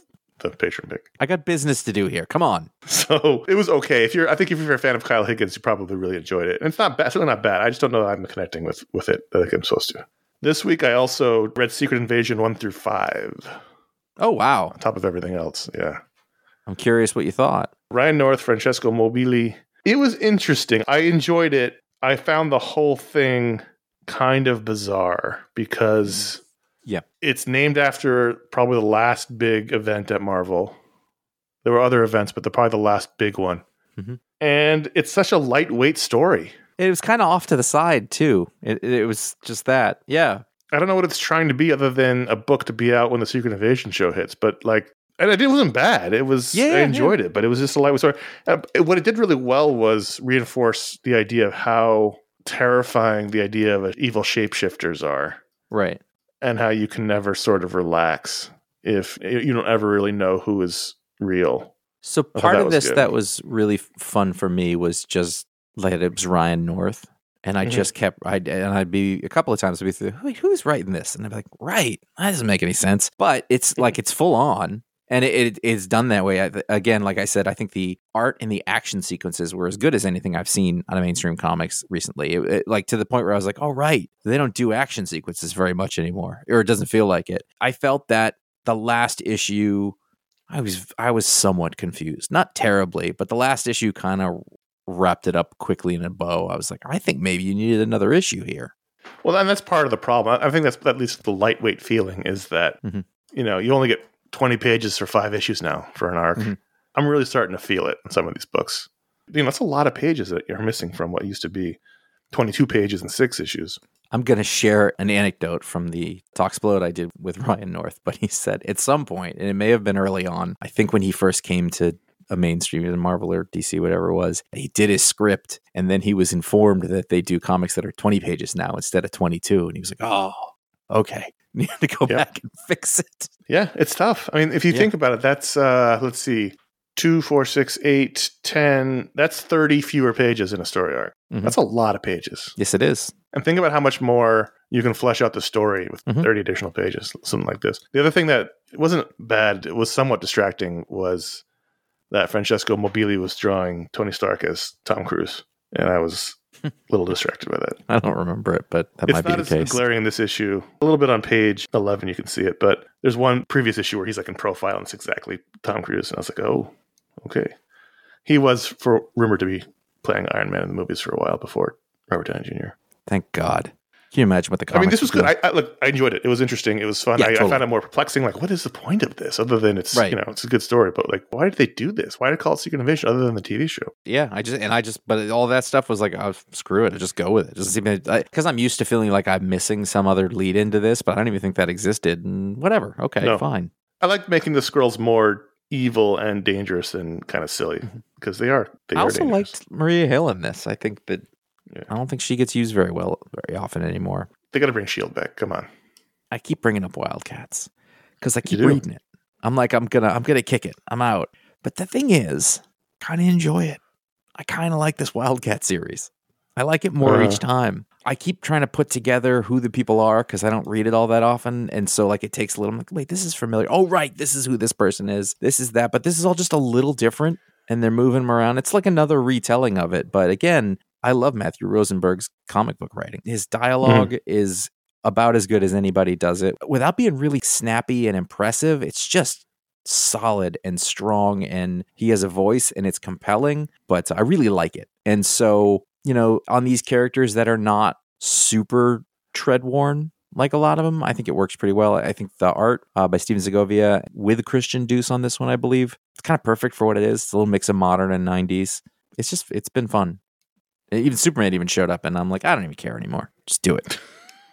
the patron pick. I got business to do here. Come on. So it was okay. If you're, I think if you're a fan of Kyle Higgins, you probably really enjoyed it. And it's not bad. Certainly not bad. I just don't know that I'm connecting with with it like I'm supposed to. This week, I also read Secret Invasion one through five. Oh, wow. On top of everything else. Yeah. I'm curious what you thought. Ryan North, Francesco Mobili. It was interesting. I enjoyed it. I found the whole thing kind of bizarre because yeah, it's named after probably the last big event at Marvel. There were other events, but they're probably the last big one. Mm-hmm. And it's such a lightweight story. It was kind of off to the side, too. It, it was just that. Yeah. I don't know what it's trying to be other than a book to be out when the Secret Invasion show hits. But, like, and it wasn't bad. It was, yeah, I enjoyed yeah. it, but it was just a lightweight story. Uh, what it did really well was reinforce the idea of how terrifying the idea of evil shapeshifters are. Right. And how you can never sort of relax if you don't ever really know who is real. So part of this good. that was really fun for me was just like it was Ryan North. And I mm-hmm. just kept, I'd, and I'd be, a couple of times I'd be through, wait, who's writing this? And I'd be like, right, that doesn't make any sense. But it's like, it's full on. And it, it is done that way. I, again, like I said, I think the art and the action sequences were as good as anything I've seen on a mainstream comics recently. It, it, like to the point where I was like, oh, right, they don't do action sequences very much anymore, or it doesn't feel like it. I felt that the last issue, I was I was somewhat confused. Not terribly, but the last issue kind of wrapped it up quickly in a bow. I was like, I think maybe you needed another issue here. Well, and that's part of the problem. I think that's at least the lightweight feeling is that, mm-hmm. you know, you only get twenty pages for five issues now for an arc. Mm-hmm. I'm really starting to feel it in some of these books. You know, that's a lot of pages that you're missing from what used to be twenty-two pages and six issues. I'm going to share an anecdote from the Talksplode I did with Ryan North, but he said at some point, and it may have been early on, I think when he first came to a mainstream, either Marvel or D C, whatever it was, he did his script, and then he was informed that they do comics that are twenty pages now instead of twenty-two, and he was like, oh, okay. You have to go yep. back and fix it. Yeah, it's tough. I mean, if you yeah. think about it, that's, uh, let's see, two, four, six, eight, ten, that's thirty fewer pages in a story arc. Mm-hmm. That's a lot of pages. Yes, it is. And think about how much more you can flesh out the story with mm-hmm. thirty additional pages, something like this. The other thing that wasn't bad, it was somewhat distracting, was that Francesco Mobili was drawing Tony Stark as Tom Cruise. And I was a little distracted by that. I don't remember it, but that it's might be the case. It's not as glaring in this issue. A little bit on page eleven, you can see it. But there's one previous issue where he's like in profile and it's exactly Tom Cruise. And I was like, oh, okay. He was for rumored to be playing Iron Man in the movies for a while before Robert Downey Junior Thank God. Can you imagine what the comics I mean, this was good. I, I, look, I enjoyed it. It was interesting. It was fun. Yeah, I, totally. I found it more perplexing. Like, what is the point of this? Other than it's, right. you know, it's a good story. But like, why did they do this? Why did they call it Secret Invasion other than the T V show? Yeah, I just, and I just, but all that stuff was like, oh, screw it. I just go with it. Just even, because I'm used to feeling like I'm missing some other lead into this, but I don't even think that existed. And whatever. Okay, no. fine. I like making the Skrulls more evil and dangerous and kind of silly because they are. They I are also dangerous. liked Maria Hill in this. I think that yeah. I don't think she gets used very well very often anymore. They got to bring S H I E L D back. Come on. I keep bringing up Wildcats because I keep reading it. I'm like, I'm gonna, I'm gonna kick it. I'm out. But the thing is, kind of enjoy it. I kind of like this Wildcat series. I like it more uh, each time. I keep trying to put together who the people are because I don't read it all that often, and so like it takes a little. I'm like, wait, this is familiar. Oh, right, this is who this person is. This is that, but this is all just a little different, and they're moving them around. It's like another retelling of it, but again. I love Matthew Rosenberg's comic book writing. His dialogue mm. is about as good as anybody does it. Without being really snappy and impressive, it's just solid and strong, and he has a voice, and it's compelling, but I really like it. And so, you know, on these characters that are not super tread-worn, like a lot of them, I think it works pretty well. I think the art uh, by Steven Segovia with Christian Duce on this one, I believe, it's kind of perfect for what it is. It's a little mix of modern and nineties. It's just, it's been fun. Even Superman even showed up, and I'm like, I don't even care anymore. Just do it.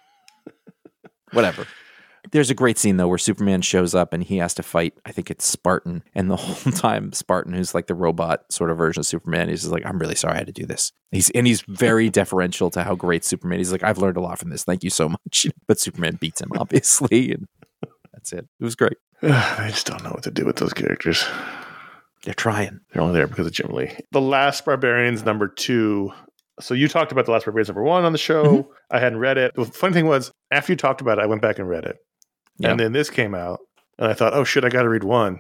Whatever. There's a great scene, though, where Superman shows up, and he has to fight, I think it's Spartan. And the whole time, Spartan, who's like the robot sort of version of Superman, he's just like, I'm really sorry I had to do this. He's And he's very deferential to how great Superman is. He's like, I've learned a lot from this. Thank you so much. But Superman beats him, obviously. And that's it. It was great. I just don't know what to do with those characters. They're trying. They're only there because of Jim Lee. The Last Barbarians, number two. So you talked about The Last Barbarians number one on the show. Mm-hmm. I hadn't read it. The funny thing was, after you talked about it, I went back and read it. Yep. And then this came out, and I thought, oh shit, I got to read one.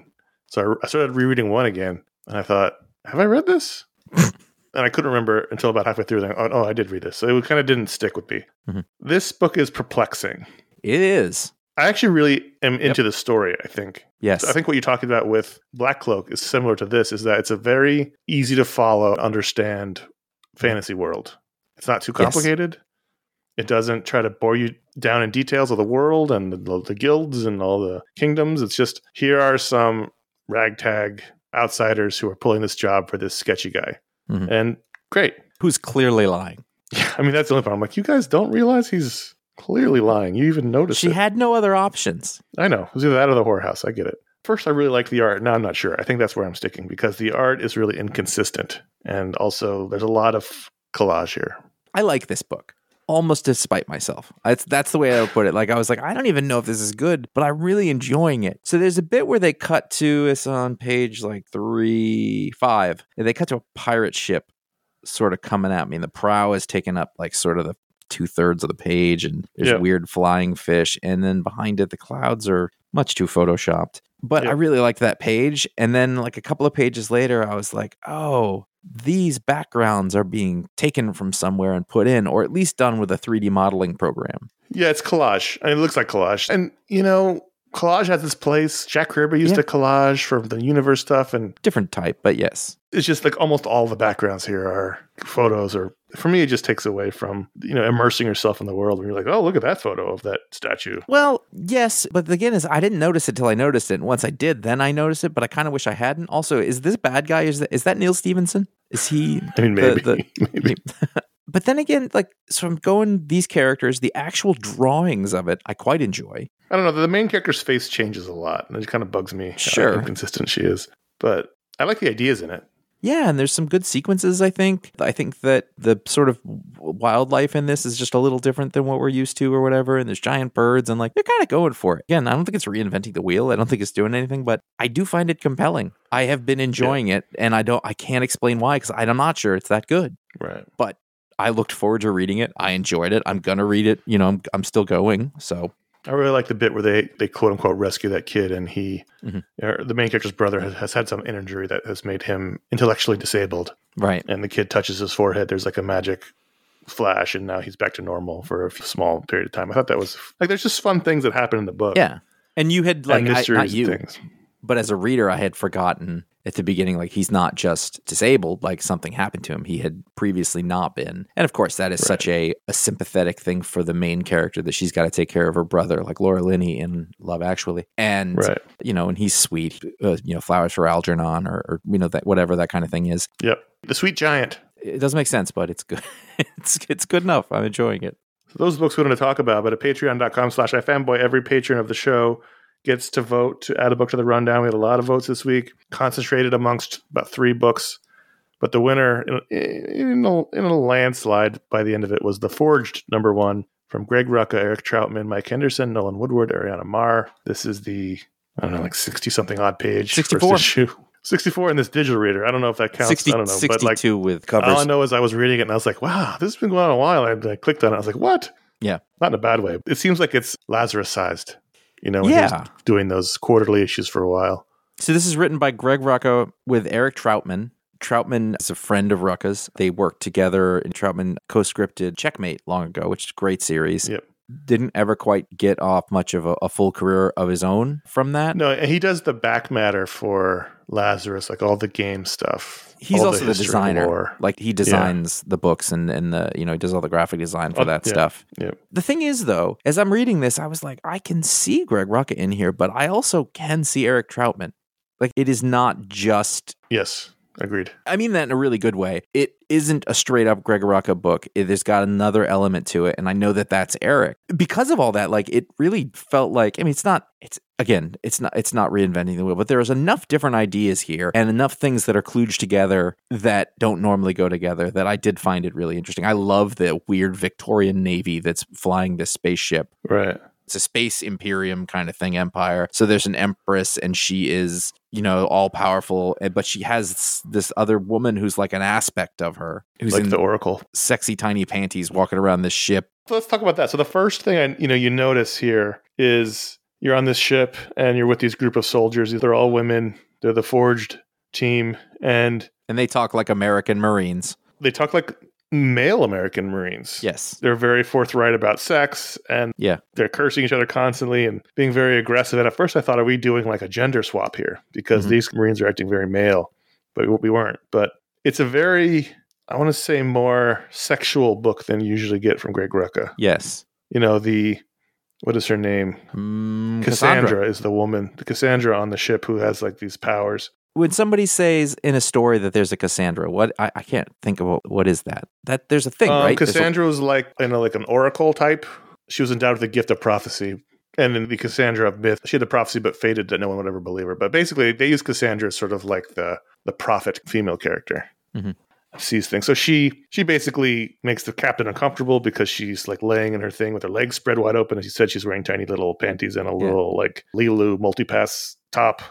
So I, I started rereading one again, and I thought, have I read this? And I couldn't remember until about halfway through. Then, oh, oh, I did read this. So it kind of didn't stick with me. Mm-hmm. This book is perplexing. It is. I actually really am into yep. the story, I think. Yes. So I think what you're talking about with Black Cloak is similar to this, is that it's a very easy to follow, understand fantasy world. It's not too complicated. Yes. It doesn't try to bore you down in details of the world and the, the guilds and all the kingdoms. It's just, here are some ragtag outsiders who are pulling this job for this sketchy guy. Mm-hmm. And great. Who's clearly lying. Yeah, I mean, that's the only part. I'm like, you guys don't realize he's clearly lying. You even noticed She it. had no other options. I know. It was either that or the whorehouse. I get it. First, I really liked the art. Now I'm not sure. I think that's where I'm sticking because the art is really inconsistent. And also, there's a lot of collage here. I like this book. Almost despite myself. It's, that's the way I would put it. Like, I was like, I don't even know if this is good, but I'm really enjoying it. So there's a bit where they cut to, it's on page like three, five. And they cut to a pirate ship sort of coming at me. And the prow is taking up like sort of the two thirds of the page. And there's yep. weird flying fish. And then behind it, the clouds are much too photoshopped. But yep. I really liked that page. And then like a couple of pages later, I was like, oh, these backgrounds are being taken from somewhere and put in, or at least done with a three D modeling program. Yeah, it's collage. I mean, it looks like collage. And, you know, collage has its place. Jack Kirby used yeah. to collage for the universe stuff. And different type, but yes. It's just like almost all the backgrounds here are photos, or for me, it just takes away from, you know, immersing yourself in the world when you're like, oh, look at that photo of that statue. Well, yes, but again, is I didn't notice it till I noticed it. And once I did, then I noticed it, but I kind of wish I hadn't. Also, is this bad guy? Is that, is that Neil Stevenson? Is he? I mean, maybe. The, the, maybe. But then again, like, so I'm going these characters, the actual drawings of it, I quite enjoy. I don't know. The main character's face changes a lot, and it kind of bugs me sure. how inconsistent she is. But I like the ideas in it. Yeah, and there's some good sequences, I think. I think that the sort of wildlife in this is just a little different than what we're used to or whatever, and there's giant birds, and like, they're kind of going for it. Again, I don't think it's reinventing the wheel. I don't think it's doing anything, but I do find it compelling. I have been enjoying yeah. it, and I don't, I can't explain why, because I'm not sure it's that good. Right. But I looked forward to reading it. I enjoyed it. I'm going to read it. You know, I'm, I'm still going, so... I really like the bit where they, they quote unquote rescue that kid, and he, mm-hmm. or the main character's brother, has, has had some injury that has made him intellectually disabled. Right. And the kid touches his forehead. There's like a magic flash, and now he's back to normal for a small period of time. I thought that was like, there's just fun things that happen in the book. Yeah. And you had like, and I, not you, things. But as a reader, I had forgotten at the beginning, like, he's not just disabled, like something happened to him. He had previously not been. And of course, that is right. such a, a sympathetic thing for the main character, that she's got to take care of her brother, like Laura Linney in Love Actually. And, right. you know, and he's sweet, uh, you know, flowers for Algernon, or, or, you know, that whatever that kind of thing is. Yep. The sweet giant. It doesn't make sense, but it's good. it's, it's good enough. I'm enjoying it. So those books we want to talk about, but at patreon.com slash ifanboy, every patron of the show gets to vote to add a book to the rundown. We had a lot of votes this week, concentrated amongst about three books. But the winner, in, in, a, in a landslide by the end of it, was The Forged, number one, from Greg Rucka, Eric Troutman, Mike Henderson, Nolan Woodward, Ariana Marr. This is the, I don't know, like sixty-something odd page. sixty-four. First issue. sixty-four in this digital reader. I don't know if that counts. sixty, I don't know. sixty-two but like, with covers. All I know is I was reading it and I was like, wow, this has been going on a while. And I, I clicked on it. I was like, what? Yeah. Not in a bad way. It seems like it's Lazarus-sized. You know, when yeah. he was doing those quarterly issues for a while. So this is written by Greg Rucka with Eric Troutman. Troutman is a friend of Rucka's. They worked together, and Troutman co-scripted Checkmate long ago, which is a great series. Yep. Didn't ever quite get off much of a, a full career of his own from that. No, and he does the back matter for Lazarus, like all the game stuff. He's also the, the designer. Lore. Like he designs yeah. the books and, and the, you know, he does all the graphic design for oh, that yeah, stuff. Yeah. The thing is, though, as I'm reading this, I was like, I can see Greg Rucka in here, but I also can see Eric Troutman. Like, it is not just... Yes, agreed. I mean that in a really good way. It isn't a straight up Greg Rucka book. It has got another element to it, and I know that that's Eric. Because of all that, like, it really felt like, I mean, it's not, it's, again, it's not, it's not reinventing the wheel, but there's enough different ideas here and enough things that are kludged together that don't normally go together that I did find it really interesting. I love the weird Victorian Navy that's flying this spaceship. Right. It's a space imperium kind of thing, empire. So there's an empress, and she is, you know, all powerful, but she has this other woman who's like an aspect of her, who's like in the Oracle, sexy tiny panties, walking around this ship. So let's talk about that. So the first thing I, you know, you notice here is you're on this ship and you're with these group of soldiers. They're all women. They're the Forged team, and And they talk like American Marines. they talk like male American Marines. Yes. They're very forthright about sex, and Yeah. they're cursing each other constantly and being very aggressive. And at first I thought, are we doing like a gender swap here? Because Mhm. these Marines are acting very male, but we weren't. But it's a very, I want to say, more sexual book than you usually get from Greg Rucka. Yes. You know, the, what is her name? Mm, Cassandra, Cassandra. is the woman, the Cassandra on the ship who has like these powers. When somebody says in a story that there's a Cassandra, what I, I can't think of what, what is that? That there's a thing, Um, right? There's a- Cassandra was like, you know, like an oracle type. She was endowed with the gift of prophecy. And in the Cassandra of myth, she had the prophecy but fated that no one would ever believe her. But basically, they use Cassandra as sort of like the the prophet female character. Mhm. Sees things. So she she basically makes the captain uncomfortable because she's like laying in her thing with her legs spread wide open. As you said, she's wearing tiny little panties and a little like Lilu multipass top.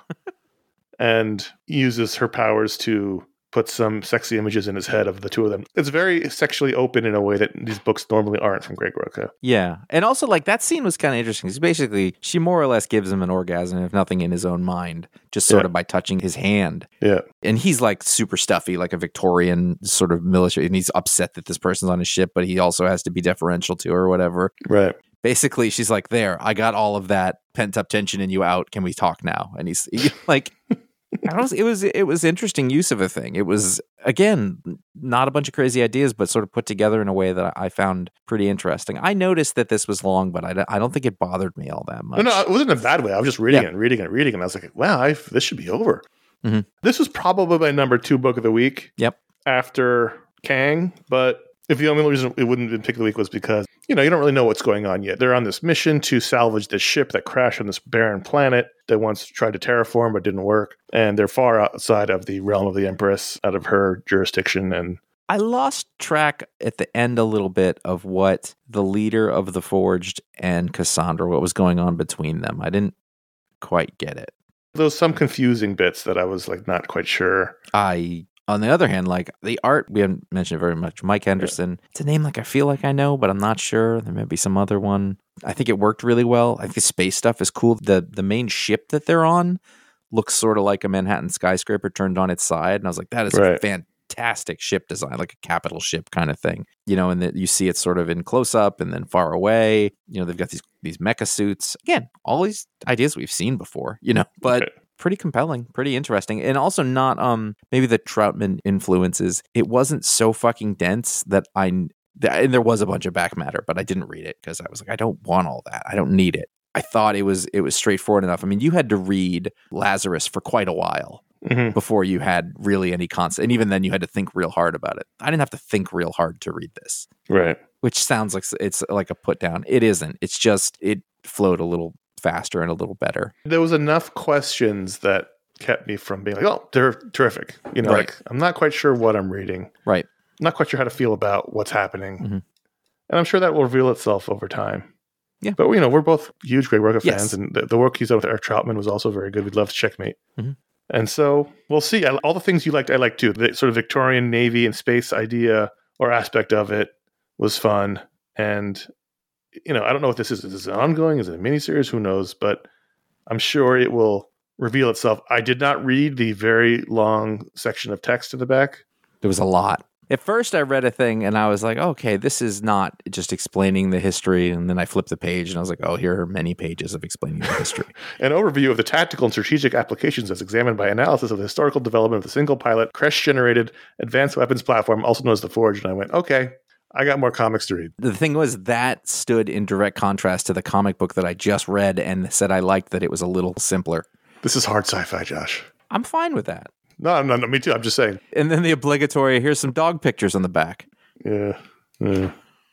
And uses her powers to put some sexy images in his head of the two of them. It's very sexually open in a way that these books normally aren't from Greg Rucka. yeah. And also, like, that scene was kind of interesting. Because basically, she more or less gives him an orgasm, if nothing in his own mind, just sort Yeah. of by touching his hand. Yeah. And he's like super stuffy, like a Victorian sort of military. And he's upset that this person's on his ship, but he also has to be deferential to her or whatever. Right. Basically, she's like, there, I got all of that pent up tension in you out. Can we talk now? And he's he, like, I don't, it was it was interesting use of a thing. It was, again, not a bunch of crazy ideas, but sort of put together in a way that I found pretty interesting. I noticed that this was long, but I, don't- I don't think it bothered me all that much. No, no, it wasn't in a bad way. I was just reading Yeah. it and reading it and reading it. And I was like, wow, I, this should be over. Mhm. This was probably my number two book of the week. Yep. After Kang. But if the only reason it wouldn't have been pick of the week was because, you know, you don't really know what's going on yet. They're on this mission to salvage this ship that crashed on this barren planet that once tried to terraform but didn't work. And they're far outside of the realm of the Empress, out of her jurisdiction. And I lost track at the end a little bit of what the leader of the Forged and Cassandra, what was going on between them. I didn't quite get it. there was some confusing bits that I was like not quite sure. I, on the other hand, like the art, we haven't mentioned it very much. Mike Henderson, it's a name like I feel like I know, but I'm not sure. There may be some other one. I think it worked really well. I think the space stuff is cool. The the main ship that they're on looks sort of like a Manhattan skyscraper turned on its side. And I was like, that is Right. a fantastic ship design, like a capital ship kind of thing. You know, and that you see it sort of in close up and then far away. You know, they've got these these mecha suits. Again, all these ideas we've seen before, you know, but Right. pretty compelling, pretty interesting. And also not um maybe the Troutman influences. It wasn't so fucking dense that I th- and there was a bunch of back matter, but I didn't read it because I was like, I don't want all that. I don't need it. I thought it was it was straightforward enough. I mean, you had to read Lazarus for quite a while Mhm. before you had really any concept. And even then you had to think real hard about it. I didn't have to think real hard to read this, Right. which sounds like it's like a put down. It isn't. It's just it flowed a little faster and a little better. There was enough questions that kept me from being like, oh, they're terrific. You know, Right. like I'm not quite sure what I'm reading. Right. I'm not quite sure how to feel about what's happening. Mhm. And I'm sure that will reveal itself over time. Yeah. But, you know, we're both huge Greg Rucka Yes. fans, and the, the work he's done with Eric Troutman was also very good. We'd love to checkmate. Mhm. And so we'll see. I, all the things you liked, I liked too. The sort of Victorian Navy and space idea or aspect of it was fun. And, you know, I don't know what this is. Is this ongoing? Is it a miniseries? Who knows? But I'm sure it will reveal itself. I did not read the very long section of text in the back. There was a lot. At first, I read a thing and I was like, okay, this is not just explaining the history. And then I flipped the page and I was like, oh, here are many pages of explaining the history. An overview of the tactical and strategic applications as examined by analysis of the historical development of the single pilot, crash-generated advanced weapons platform, also known as the Forge. And I went, okay, I got more comics to read. The thing was, that stood in direct contrast to the comic book that I just read and said I liked that it was a little simpler. This is hard sci-fi, Josh. I'm fine with that. No, no, no, me too. I'm just saying. And then the obligatory, here's some dog pictures on the back. Yeah. yeah.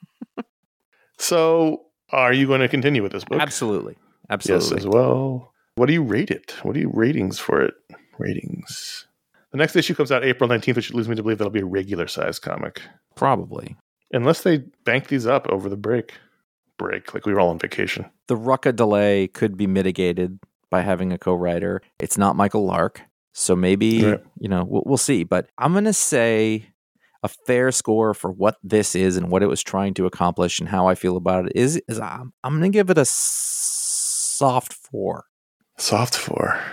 So, are you going to continue with this book? Absolutely. Yes, Absolutely. as well. What do you rate it? What are you ratings for it? Ratings. The next issue comes out April nineteenth, which leads me to believe that'll be a regular size comic. Probably. Unless they bank these up over the break. Break, like we were all on vacation. The Rucka delay could be mitigated by having a co-writer. It's not Michael Lark. So maybe, Right. you know, we'll, we'll see. But I'm going to say a fair score for what this is and what it was trying to accomplish and how I feel about it is, is I'm, I'm going to give it a soft four. Soft four.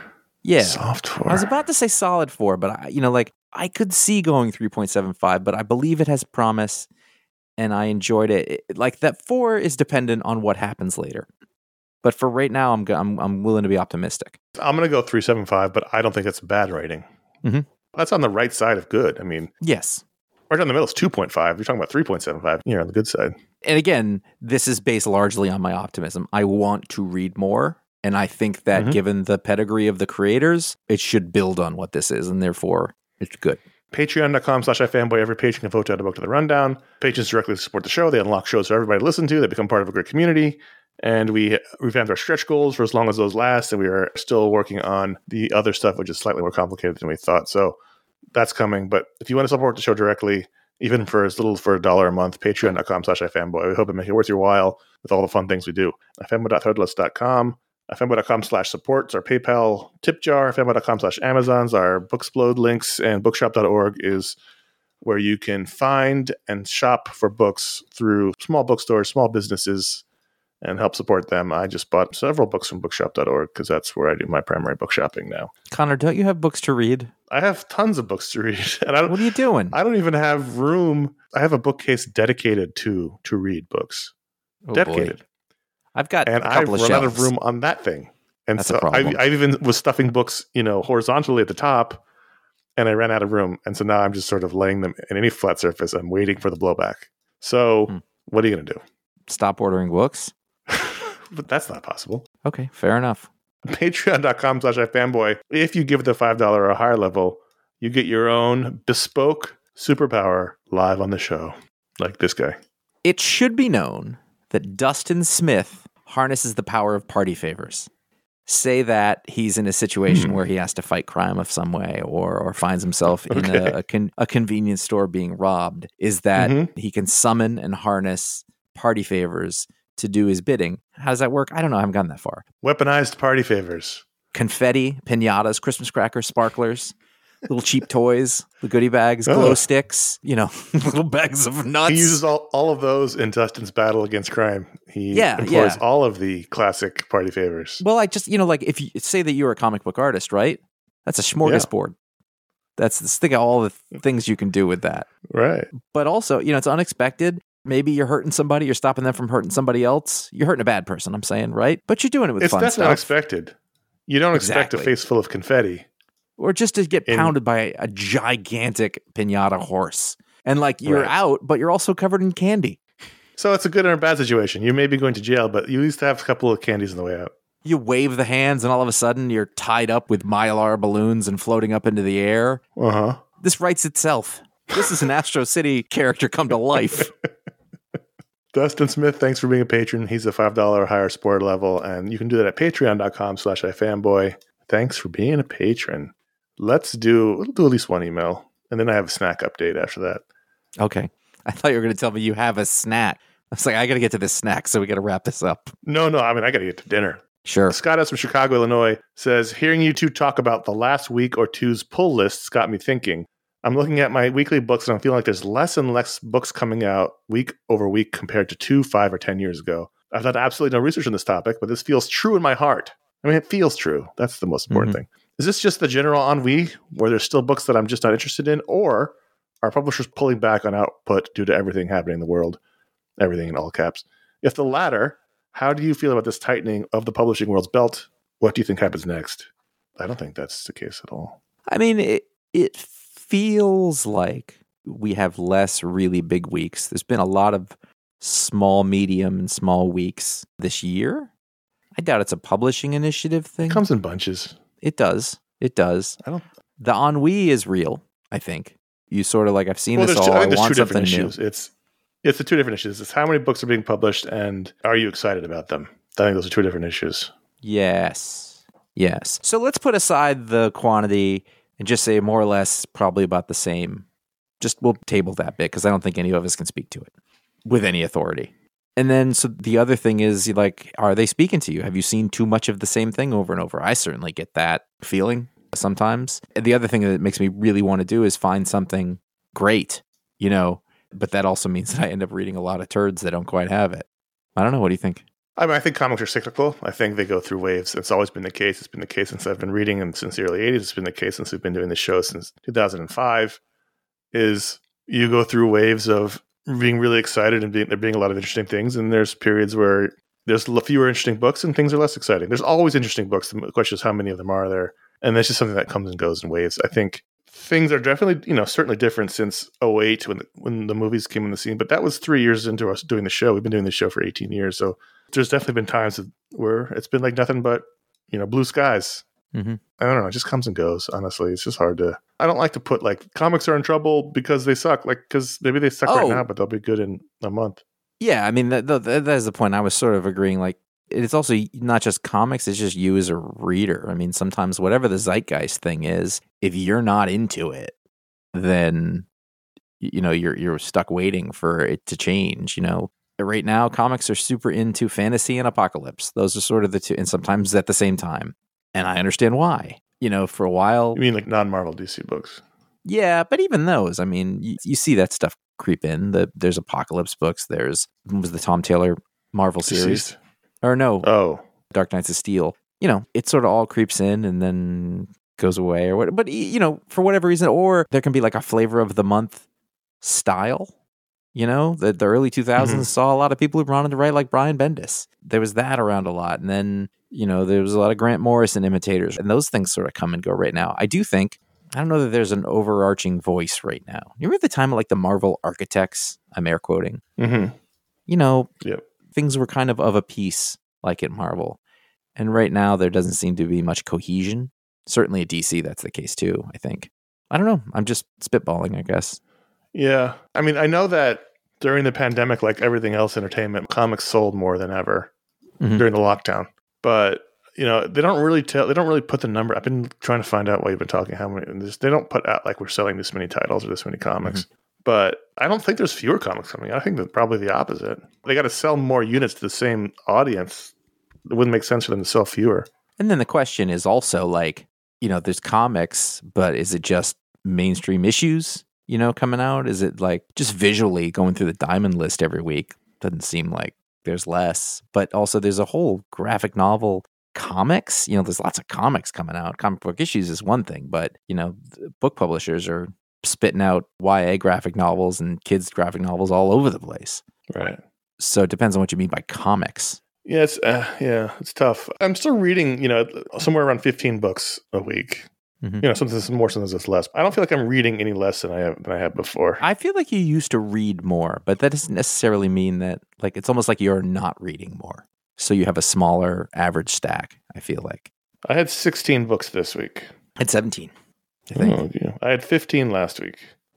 Yeah. Soft four. I was about to say solid four, but I, you know, like I could see going three point seven five, but I believe it has promise and I enjoyed it. it. Like that four is dependent on what happens later. But for right now, I'm I'm I'm willing to be optimistic. I'm going to go three point seven five, but I don't think it's a bad rating. Mm-hmm. That's on the right side of good. I mean, yes. Right down the middle is two point five. You're talking about three point seven five. You're on the good side. And again, this is based largely on my optimism. I want to read more. And I think that mm-hmm. given the pedigree of the creators, it should build on what this is. And therefore, it's good. Patreon.com slash iFanboy. Every patron can vote to add a book to the rundown. Patrons directly support the show. They unlock shows for everybody to listen to. They become part of a great community. And we revamped our stretch goals for as long as those last. And we are still working on the other stuff, which is slightly more complicated than we thought. So that's coming. But if you want to support the show directly, even for as little as for a dollar a month, patreon.com slash iFanboy. We hope it makes it worth your while with all the fun things we do. ifanboy dot threadless dot com. ifanboy.com slash supports our PayPal tip jar. ifanboy.com slash Amazon's our Booksplode links, and bookshop dot org is where you can find and shop for books through small bookstores, small businesses, and help support them. I just bought several books from bookshop dot org because that's where I do my primary book shopping now. Connor, don't you have books to read? I have tons of books to read. And I don't, what are you doing? I don't even have room. I have a bookcase dedicated to to read books. Oh, dedicated. Boy. I've got and a couple I've of run out shelves. of room on that thing. And That's so a problem. I, I even was stuffing books, you know, horizontally at the top, and I ran out of room. And so now I'm just sort of laying them in any flat surface. I'm waiting for the blowback. So hmm. what are you going to do? Stop ordering books? But that's not possible. Okay, fair enough. Patreon.com slash iFanboy. If you give the five dollars or higher level, you get your own bespoke superpower live on the show, like this guy. It should be known that Dustin Smith harnesses the power of party favors. Say that he's in a situation hmm. where he has to fight crime of some way, or or finds himself in okay. a, a, con- a convenience store being robbed, is that mm-hmm. he can summon and harness party favors to do his bidding. How does that work? I don't know. I haven't gotten that far. Weaponized party favors. Confetti, piñatas, Christmas crackers, sparklers, little cheap toys, the goodie bags, glow oh. sticks, you know, little bags of nuts. He uses all, all of those in Dustin's battle against crime. He yeah, employs yeah. all of the classic party favors. Well, I just, you know, like if you say that you're a comic book artist, right? That's a smorgasbord. Yeah. That's think of all the things you can do with that. Right. But also, you know, it's unexpected. Maybe you're hurting somebody, you're stopping them from hurting somebody else. You're hurting a bad person, I'm saying, right? But you're doing it with it's fun stuff. It's definitely stuff. unexpected. You don't exactly. expect a face full of confetti. Or just to get In, pounded by a gigantic piñata horse. And like you're right. out, but you're also covered in candy. So it's a good or a bad situation. You may be going to jail, but you at least have a couple of candies on the way out. You wave the hands and all of a sudden you're tied up with Mylar balloons and floating up into the air. Uh-huh. This writes itself. This is an Astro City character come to life. Dustin Smith, thanks for being a patron. He's a five dollars or higher support level, and you can do that at patreon.com slash iFanboy. Thanks for being a patron. Let's do, we'll do at least one email, and then I have a snack update after that. Okay. I thought you were going to tell me you have a snack. I was like, I got to get to this snack, so we got to wrap this up. No, no, I mean, I got to get to dinner. Sure. Scott S. from Chicago, Illinois says, hearing you two talk about the last week or two's pull lists got me thinking. I'm looking at my weekly books and I'm feeling like there's less and less books coming out week over week compared to two, five, or ten years ago. I've done absolutely no research on this topic, but this feels true in my heart. I mean, it feels true. That's the most important mm-hmm. thing. Is this just the general ennui where there's still books that I'm just not interested in, or are publishers pulling back on output due to everything happening in the world? Everything in all caps. If the latter, how do you feel about this tightening of the publishing world's belt? What do you think happens next? I don't think that's the case at all. I mean, it it feels like we have less really big weeks. There's been a lot of small, medium, and small weeks this year. I doubt it's a publishing initiative thing. It comes in bunches. It does. It does. I don't. The ennui is real, I think. You sort of like, I've seen well, this two, all. I I, think there's want two different something new. issues. It's it's the two different issues. It's how many books are being published, and are you excited about them? I think those are two different issues. Yes. Yes. So let's put aside the quantity and just say more or less probably about the same. Just we'll table that bit because I don't think any of us can speak to it with any authority. And then so the other thing is, like, are they speaking to you? Have you seen too much of the same thing over and over? I certainly get that feeling sometimes. And the other thing that makes me really want to do is find something great, you know, but that also means that I end up reading a lot of turds that don't quite have it. I don't know. What do you think? I mean, I think comics are cyclical. I think they go through waves. It's always been the case. It's been the case since I've been reading them since the early eighties. It's been the case since we've been doing the show since two thousand five. Is you go through waves of being really excited and being, there being a lot of interesting things, and there's periods where there's fewer interesting books and things are less exciting. There's always interesting books. The question is how many of them are there, and that's just something that comes and goes in waves. I think things are definitely, you know, certainly different since oh eight when the, when the movies came on the scene, but that was three years into us doing the show. We've been doing the show for eighteen years, so there's definitely been times where it's been like nothing but, you know, blue skies. Mm-hmm. I don't know. It just comes and goes, honestly. It's just hard to... I don't like to put, like, comics are in trouble because they suck. Like, because maybe they suck Oh. right now, but they'll be good in a month. Yeah, I mean, that, that, that is the point. I was sort of agreeing, like, it's also not just comics, it's just you as a reader. I mean, sometimes whatever the zeitgeist thing is, if you're not into it, then, you know, you're you're stuck waiting for it to change, you know. Right now, comics are super into fantasy and apocalypse. Those are sort of the two, and sometimes at the same time. And I understand why. You know, for a while... You mean like non-Marvel D C books? Yeah, but even those, I mean, you, you see that stuff creep in. The, there's apocalypse books. There's, what was the Tom Taylor Marvel series? Deceased? Or no, Oh. Dark Knights of Steel. You know, it sort of all creeps in and then goes away or what. But, you know, for whatever reason, or there can be like a flavor of the month style. You know, the, the early two thousands mm-hmm. saw a lot of people who wanted to write like Brian Bendis. There was that around a lot. And then, you know, there was a lot of Grant Morrison imitators. And those things sort of come and go right now. I do think, I don't know that there's an overarching voice right now. You remember the time of like the Marvel architects? I'm air quoting. Mm-hmm. You know, yep. things were kind of of a piece like at Marvel. And right now there doesn't seem to be much cohesion. Certainly at D C, that's the case too, I think. I don't know. I'm just spitballing, I guess. Yeah. I mean, I know that during the pandemic, like everything else entertainment, comics sold more than ever mm-hmm. during the lockdown. But, you know, they don't really tell, they don't really put the number. I've been trying to find out while you've been talking how many, they don't put out like we're selling this many titles or this many comics. Mm-hmm. But I don't think there's fewer comics coming out. I think that's probably the opposite. They got to sell more units to the same audience. It wouldn't make sense for them to sell fewer. And then the question is also like, you know, there's comics, but is it just mainstream issues, you know, coming out? Is it like just visually going through the Diamond list every week? Doesn't seem like there's less. But also there's a whole graphic novel comics. You know, there's lots of comics coming out. Comic book issues is one thing, but, you know, book publishers are spitting out Y A graphic novels and kids graphic novels all over the place. Right. So it depends on what you mean by comics. Yeah, it's, uh, yeah, it's tough. I'm still reading, you know, somewhere around fifteen books a week. Mm-hmm. You know, sometimes it's more, sometimes it's less. I don't feel like I'm reading any less than I have than I have before. I feel like you used to read more, but that doesn't necessarily mean that, like, it's almost like you're not reading more. So you have a smaller average stack, I feel like. I had sixteen books this week. I had seventeen, I think. Oh, yeah. I had fifteen last week.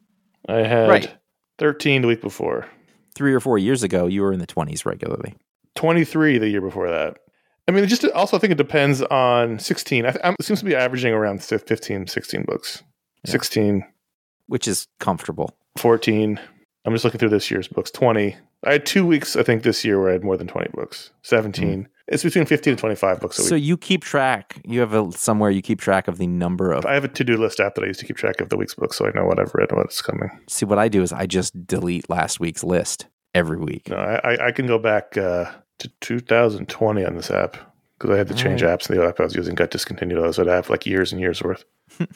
I had right. thirteen the week before. Three or four years ago, you were in the twenties regularly. twenty-three the year before that. I mean, it just also I think it depends on sixteen. I th- it seems to be averaging around fifteen, sixteen books. Yeah. sixteen. Which is comfortable. fourteen. I'm just looking through this year's books. twenty. I had two weeks, I think, this year where I had more than twenty books. seventeen. Mm. It's between fifteen and twenty-five books a week. So you keep track. You have a, somewhere you keep track of the number of... I have a to-do list app that I use to keep track of the week's books, so I know what I've read and what's coming. See, what I do is I just delete last week's list every week. No, I, I can go back... Uh, to two thousand twenty on this app because I had to change right. apps and the app I was using got discontinued. I was at app like years and years worth.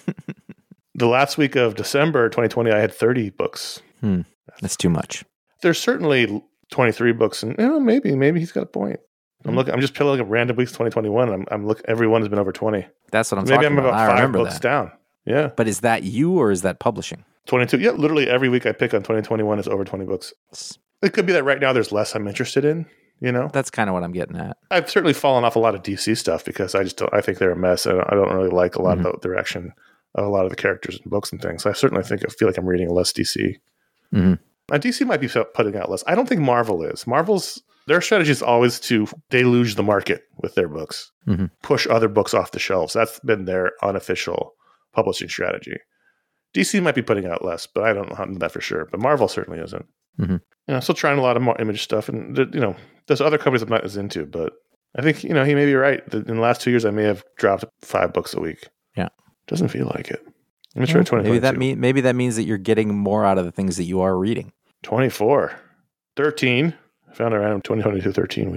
The last week of December twenty twenty, I had thirty books. Hmm. That's too much. There's certainly twenty-three books, and you know, maybe maybe he's got a point. I'm looking. I'm just pulling up random weeks twenty twenty-one. And I'm I'm look. Everyone has been over twenty. That's what I'm maybe talking I'm about. about. Maybe I'm I about five books that. down. Yeah. But is that you or is that publishing? twenty-two. Yeah, literally every week I pick on twenty twenty-one is over twenty books. It could be that right now there's less I'm interested in. You know, that's kind of what I'm getting at. I've certainly fallen off a lot of D C stuff because I just don't, I think they're a mess. I don't, I don't really like a lot mm-hmm. of the direction of a lot of the characters and books and things. So I certainly think I feel like I'm reading less D C. Mm-hmm. Now, D C might be putting out less. I don't think Marvel is. Marvel's their strategy is always to deluge the market with their books, mm-hmm. push other books off the shelves. That's been their unofficial publishing strategy. D C might be putting out less, but I don't know that for sure. But Marvel certainly isn't. Mm-hmm. You know, still trying a lot of more image stuff, and you know, there's other companies I'm not as into. But I think you know he may be right. In the last two years, I may have dropped five books a week. Yeah, doesn't feel like it. Let me try well, maybe that mean maybe that means that you're getting more out of the things that you are reading. twenty-four, thirteen. I found a random twenty twenty-two thirteen week.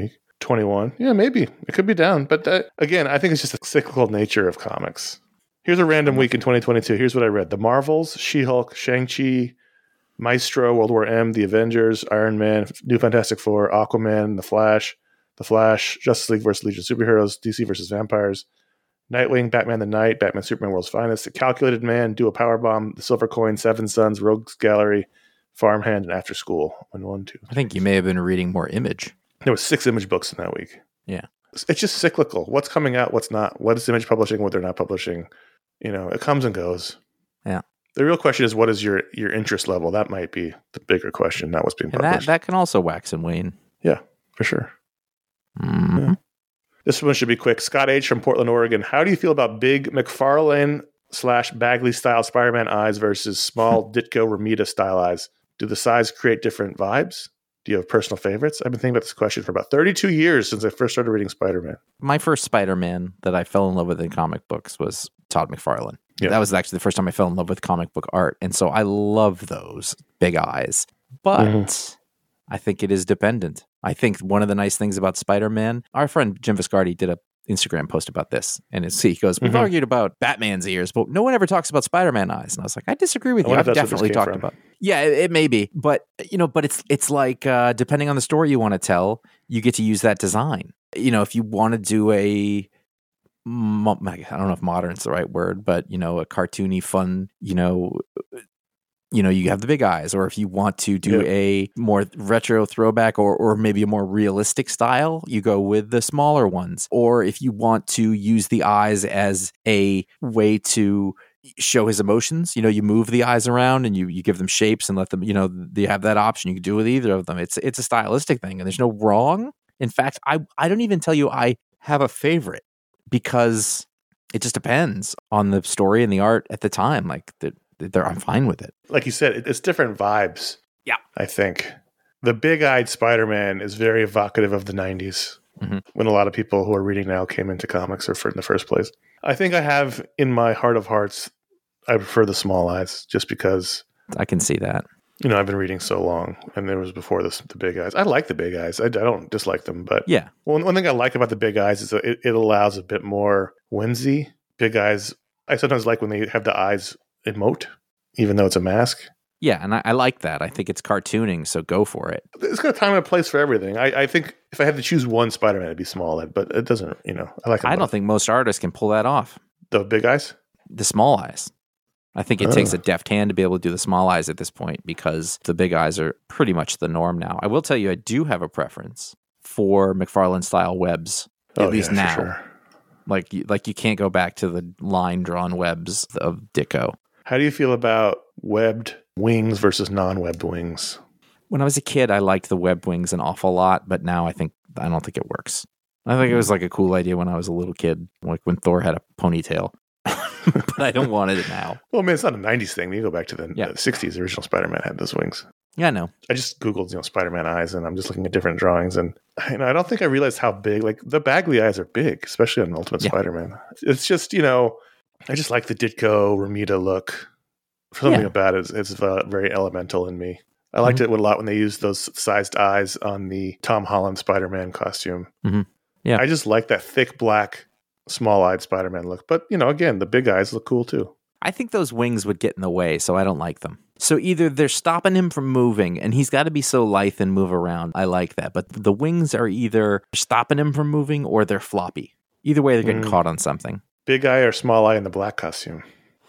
twenty-one. Yeah, maybe. It could be down. But uh, again, I think it's just the cyclical nature of comics. Here's a random week in twenty twenty-two. Here's what I read. The Marvels, She-Hulk, Shang-Chi, Maestro, World War M, The Avengers, Iron Man, New Fantastic Four, Aquaman, The Flash, The Flash, Justice League versus Legion of Superheroes, D C versus Vampires, Nightwing, Batman the Knight, Batman Superman World's Finest, The Calculated Man, Do a Powerbomb, The Silver Coin, Seven Sons, Rogues Gallery, Farmhand, and After School. One, one, two. I think you may have been reading more Image. There was six Image books in that week. Yeah. It's just cyclical. What's coming out, what's not. What is Image publishing, what they're not publishing. You know, it comes and goes. Yeah. The real question is, what is your, your interest level? That might be the bigger question, not what's being And published. that, that can also wax and wane. Yeah, for sure. Mm-hmm. Yeah. This one should be quick. Scott H. from Portland, Oregon. How do you feel about big McFarlane slash Bagley style Spider-Man eyes versus small Ditko Ramita style eyes? Do the size create different vibes? Do you have personal favorites? I've been thinking about this question for about thirty-two years since I first started reading Spider-Man. My first Spider-Man that I fell in love with in comic books was Todd McFarlane. Yeah. That was actually the first time I fell in love with comic book art. And so I love those big eyes. But mm-hmm. I think it is dependent. I think one of the nice things about Spider-Man, our friend Jim Viscardi did a Instagram post about this. And it's, he goes, we've mm-hmm. argued about Batman's ears, but no one ever talks about Spider-Man eyes. And I was like, I disagree with I you. I've that's definitely talked from. about Yeah, it, it may be. But, you know, but it's it's like, uh, depending on the story you want to tell, you get to use that design. You know, if you want to do a, I don't know if modern is the right word, but, you know, a cartoony, fun, you know, you know, you have the big eyes, or if you want to do yeah. a more retro throwback or or maybe a more realistic style, you go with the smaller ones. Or if you want to use the eyes as a way to show his emotions, you know, you move the eyes around and you you give them shapes and let them, you know, you have that option. You can do with either of them. It's it's a stylistic thing and there's no wrong. In fact, I, I don't even tell you I have a favorite because it just depends on the story and the art at the time. Like the They're, I'm fine with it. Like you said, it's different vibes. Yeah. I think. The big-eyed Spider-Man is very evocative of the nineties, mm-hmm. when a lot of people who are reading now came into comics or for in the first place. I think I have, in my heart of hearts, I prefer the small eyes, just because... I can see that. You know, I've been reading so long, and there was before this the big eyes. I like the big eyes. I, I don't dislike them, but... Yeah. One, one thing I like about the big eyes is that it, it allows a bit more whimsy. Big eyes... I sometimes like when they have the eyes emote, even though it's a mask. Yeah, and I, I like that. I think it's cartooning, so go for it. It's got a time and a place for everything. I, I think if I had to choose one Spider-Man, it'd be small, but it doesn't, you know, I like them I both. don't think most artists can pull that off. The big eyes? The small eyes. I think it oh. takes a deft hand to be able to do the small eyes at this point because the big eyes are pretty much the norm now. I will tell you, I do have a preference for McFarlane-style webs, at oh, least yeah, now. For sure. Like, like you can't go back to the line-drawn webs of Ditko. How do you feel about webbed wings versus non-webbed wings? When I was a kid, I liked the webbed wings an awful lot, but now I think I don't think it works. I think it was like a cool idea when I was a little kid, like when Thor had a ponytail. But I don't want it now. Well, I mean, it's not a nineties thing. You go back to the, yeah. the sixties, the original Spider-Man had those wings. Yeah, I know. I just Googled, you know, Spider-Man eyes, and I'm just looking at different drawings, and you know, I don't think I realized how big, like, the Bagley eyes are big, especially on Ultimate yeah. Spider-Man. It's just, you know, I just like the Ditko Ramita look. Something yeah. about it is it's uh, very elemental in me. I liked mm-hmm. it a lot when they used those sized eyes on the Tom Holland Spider-Man costume. Mm-hmm. Yeah, I just like that thick black, small-eyed Spider-Man look. But, you know, again, the big eyes look cool too. I think those wings would get in the way, so I don't like them. So either they're stopping him from moving, and he's got to be so lithe and move around. I like that. But the wings are either stopping him from moving or they're floppy. Either way, they're getting mm. caught on something. Big eye or small eye in the black costume?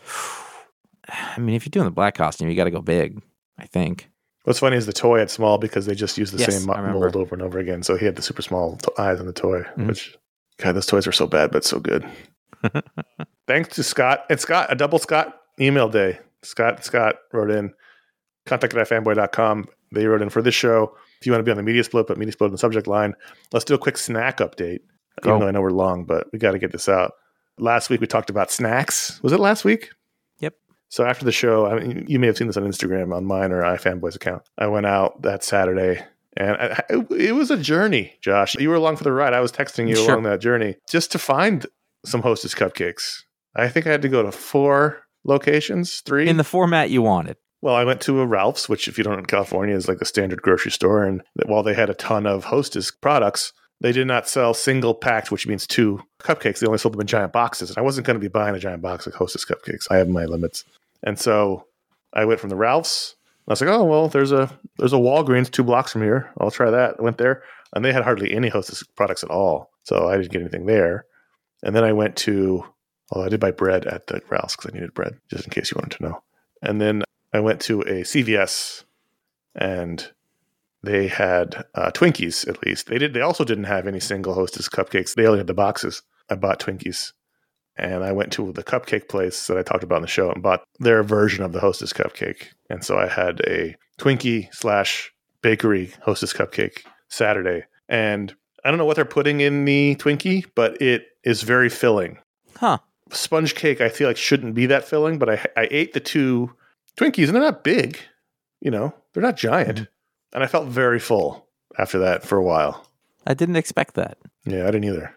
I mean, if you're doing the black costume, you got to go big, I think. What's funny is the toy had small because they just used the yes, same mold over and over again. So he had the super small t- eyes on the toy, mm-hmm. which, God, those toys were so bad, but so good. Thanks to Scott. And Scott, a double Scott email day. Scott Scott wrote in, contact at fanboy dot com. They wrote in for this show. If you want to be on the media split, put media split in the subject line. Let's do a quick snack update. Go. Even though I know we're long, but we got to get this out. Last week we talked about snacks. Was it last week? Yep. So after the show, I mean, you may have seen this on Instagram, on mine or iFanboy's account. I went out that Saturday, and I, it, it was a journey, Josh. You were along for the ride. I was texting you sure. along that journey just to find some Hostess cupcakes. I think I had to go to four locations, three. In the format you wanted. Well, I went to a Ralph's, which if you don't know in California is like a standard grocery store. And while they had a ton of Hostess products, They did not sell single packed, which means two cupcakes. They only sold them in giant boxes. And I wasn't going to be buying a giant box of Hostess cupcakes. I have my limits. And so I went from the Ralph's. I was like, oh, well, there's a there's a Walgreens two blocks from here. I'll try that. I went there, and they had hardly any Hostess products at all. So I didn't get anything there. And then I went to, well, I did buy bread at the Ralph's because I needed bread, just in case you wanted to know. And then I went to a C V S, and they had uh, Twinkies, at least. They did. They also didn't have any single Hostess cupcakes. They only had the boxes. I bought Twinkies. And I went to the cupcake place that I talked about in the show and bought their version of the Hostess cupcake. And so I had a Twinkie slash bakery Hostess cupcake Saturday. And I don't know what they're putting in the Twinkie, but it is very filling. Huh. Sponge cake, I feel like shouldn't be that filling, but I, I ate the two Twinkies and they're not big. You know, they're not giant. Mm-hmm. And I felt very full after that for a while. I didn't expect that. Yeah, I didn't either.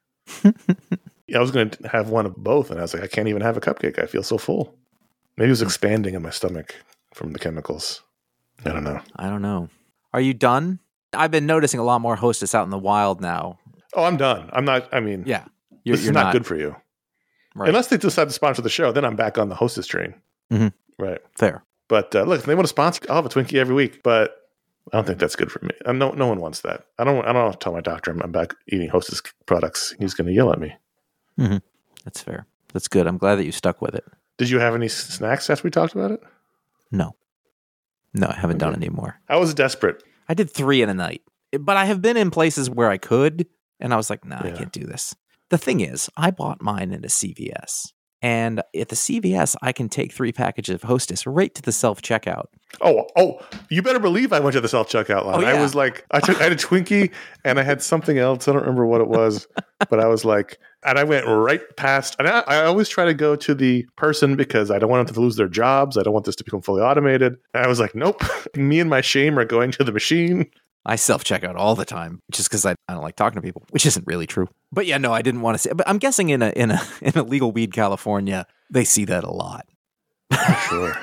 I was going to have one of both, and I was like, I can't even have a cupcake. I feel so full. Maybe it was expanding in my stomach from the chemicals. I don't know. I don't know. Are you done? I've been noticing a lot more Hostess out in the wild now. Oh, I'm done. I'm not, I mean, yeah, you're, this you're is not, not good for you. Right. Unless they decide to sponsor the show, then I'm back on the Hostess train. Mm-hmm. Right. Fair. But uh, look, if they want to sponsor, I'll have a Twinkie every week, but I don't think that's good for me. I'm no, no one wants that. I don't, I don't want to tell my doctor I'm, I'm back eating Hostess products. He's going to yell at me. Mm-hmm. That's fair. That's good. I'm glad that you stuck with it. Did you have any snacks after we talked about it? No. No, I haven't Okay. done any more. I was desperate. I did three in a night, but I have been in places where I could, and I was like, nah, Yeah. I can't do this. The thing is, I bought mine at a C V S, and at the C V S, I can take three packages of Hostess right to the self-checkout. Oh, oh! You better believe I went to the self checkout line. Oh, yeah. I was like, I took, I had a Twinkie and I had something else. I don't remember what it was, but I was like, and I went right past. And I, I always try to go to the person because I don't want them to lose their jobs. I don't want this to become fully automated. And I was like, nope. Me and my shame are going to the machine. I self-checkout all the time just because I, I don't like talking to people, which isn't really true. But yeah, no, I didn't want to say. But I'm guessing in a in a in a legal weed California, they see that a lot. Sure.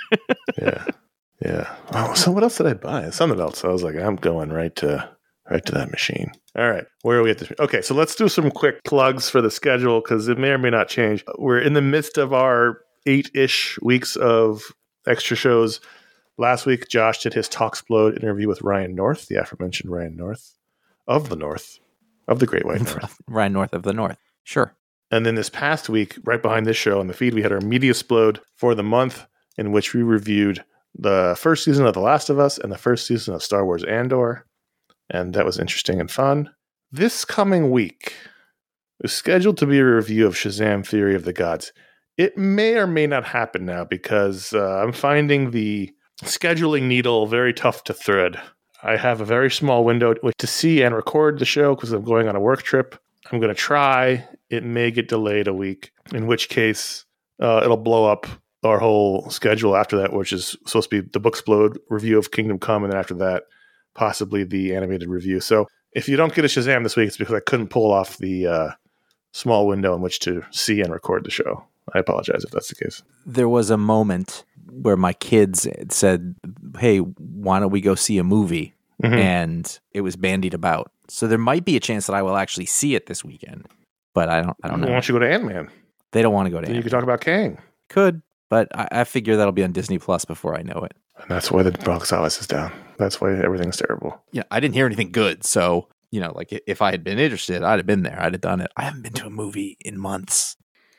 Yeah. Yeah. Oh, so what else did I buy? Something else. I was like, I'm going right to right to that machine. All right. Where are we at this? Okay, so let's do some quick plugs for the schedule because it may or may not change. We're in the midst of our eight-ish weeks of extra shows. Last week, Josh did his Talksplode interview with Ryan North, the aforementioned Ryan North of the North, of the Great White North. Ryan North of the North. Sure. And then this past week, right behind this show on the feed, we had our Mediasplode for the month in which we reviewed the first season of The Last of Us and the first season of Star Wars Andor. And that was interesting and fun. This coming week is scheduled to be a review of Shazam! Theory of the Gods. It may or may not happen now because uh, I'm finding the scheduling needle very tough to thread. I have a very small window to see and record the show because I'm going on a work trip. I'm going to try. It may get delayed a week, in which case uh, it'll blow up our whole schedule after that, which is supposed to be the Booksplode review of Kingdom Come, and then after that, possibly the animated review. So if you don't get a Shazam this week, it's because I couldn't pull off the uh, small window in which to see and record the show. I apologize if that's the case. There was a moment where my kids said, hey, why don't we go see a movie? Mm-hmm. And it was bandied about. So there might be a chance that I will actually see it this weekend. But I don't I don't know. Why don't you go to Ant-Man? They don't want to go to Then Ant-Man. You could talk about Kang. Could, but I, I figure that'll be on Disney Plus before I know it. And that's why the box office is down. That's why everything's terrible. Yeah, I didn't hear anything good. So, you know, like if I had been interested, I'd have been there. I'd have done it. I haven't been to a movie in months.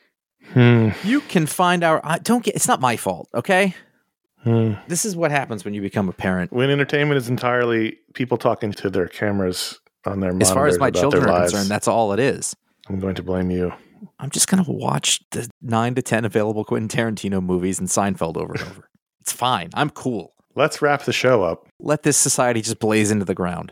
Hmm. You can find our. I don't get. It's not my fault. Okay. Hmm. This is what happens when you become a parent. When entertainment is entirely people talking to their cameras on their monitors. As far as my about children their are lives, concerned, that's all it is. I'm going to blame you. I'm just going to watch the nine to ten available Quentin Tarantino movies and Seinfeld over and over. It's fine. I'm cool. Let's wrap the show up. Let this society just blaze into the ground.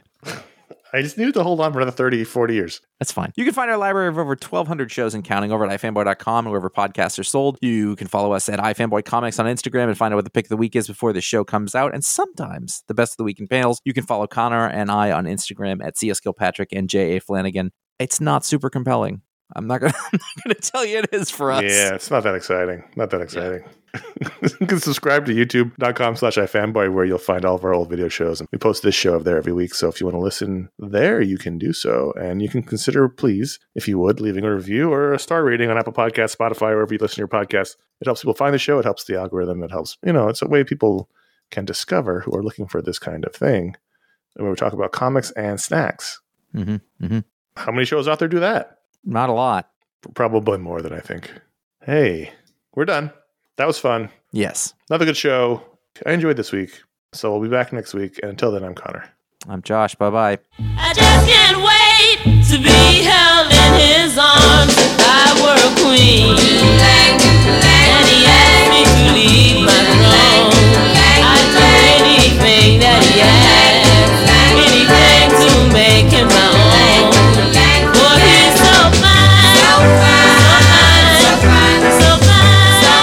I just needed to hold on for another thirty, forty years. That's fine. You can find our library of over twelve hundred shows and counting over at i fanboy dot com and wherever podcasts are sold. You can follow us at iFanboyComics on Instagram and find out what the pick of the week is before the show comes out. And sometimes the best of the week in panels. You can follow Connor and I on Instagram at C S Kilpatrick and J A Flanagan. It's not super compelling. I'm not gonna, I'm not gonna tell you it is for us. Yeah, it's not that exciting. Not that exciting. Yeah. You can subscribe to youtube.com slash ifanboy where you'll find all of our old video shows. And we post this show up there every week. So if you want to listen there, you can do so. And you can consider, please, if you would, leaving a review or a star rating on Apple Podcasts, Spotify, wherever you listen to your podcasts. It helps people find the show. It helps the algorithm. It helps, you know, it's a way people can discover who are looking for this kind of thing. And we talk about comics and snacks. Mm-hmm, mm-hmm. How many shows out there do that? Not a lot. Probably more than I think. Hey, we're done. That was fun. Yes. Another good show. I enjoyed this week. So we'll be back next week. And until then, I'm Connor. I'm Josh. Bye-bye. I just can't wait to be held in his arms. I were a queen, and he asked me to leave my throne. I'd do anything that he asked, anything to make him my own. For he's so fine, so fine, so fine, so fine, so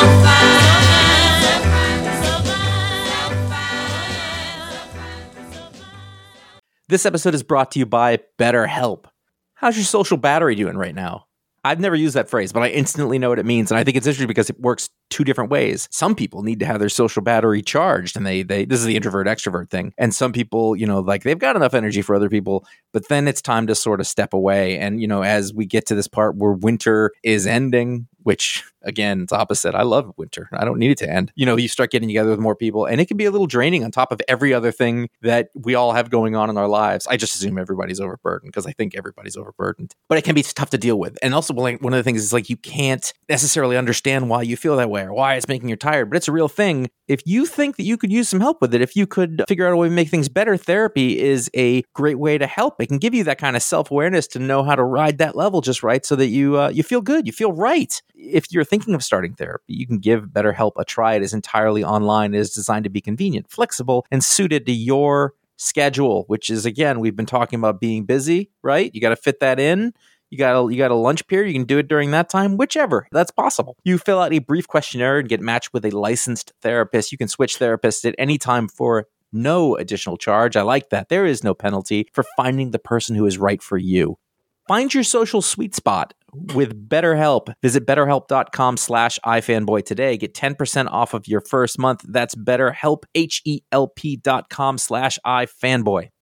fine, so fine, so fine. This episode is brought to you by BetterHelp. How's your social battery doing right now? I've never used that phrase, but I instantly know what it means. And I think it's interesting because it works two different ways. Some people need to have their social battery charged, and they, they, this is the introvert extrovert thing. And some people, you know, like they've got enough energy for other people, but then it's time to sort of step away. And, you know, as we get to this part where winter is ending, which again, it's opposite. I love winter. I don't need it to end. You know, you start getting together with more people, and it can be a little draining on top of every other thing that we all have going on in our lives. I just assume everybody's overburdened because I think everybody's overburdened, but it can be tough to deal with. And also, like, one of the things is like you can't necessarily understand why you feel that way or why it's making you tired, but it's a real thing. If you think that you could use some help with it, if you could figure out a way to make things better, therapy is a great way to help. It can give you that kind of self-awareness to know how to ride that level just right so that you uh, you feel good, you feel right. If you're thinking of starting therapy, you can give BetterHelp a try. It is entirely online. It is designed to be convenient, flexible, and suited to your schedule, which is, again, we've been talking about being busy, right? You got to fit that in. You got a, you got a lunch period. You can do it during that time, whichever. That's possible. You fill out a brief questionnaire and get matched with a licensed therapist. You can switch therapists at any time for no additional charge. I like that. There is no penalty for finding the person who is right for you. Find your social sweet spot with BetterHelp. Visit betterhelp.com slash ifanboy today. Get ten percent off of your first month. That's BetterHelp, H E L P dot com slash ifanboy.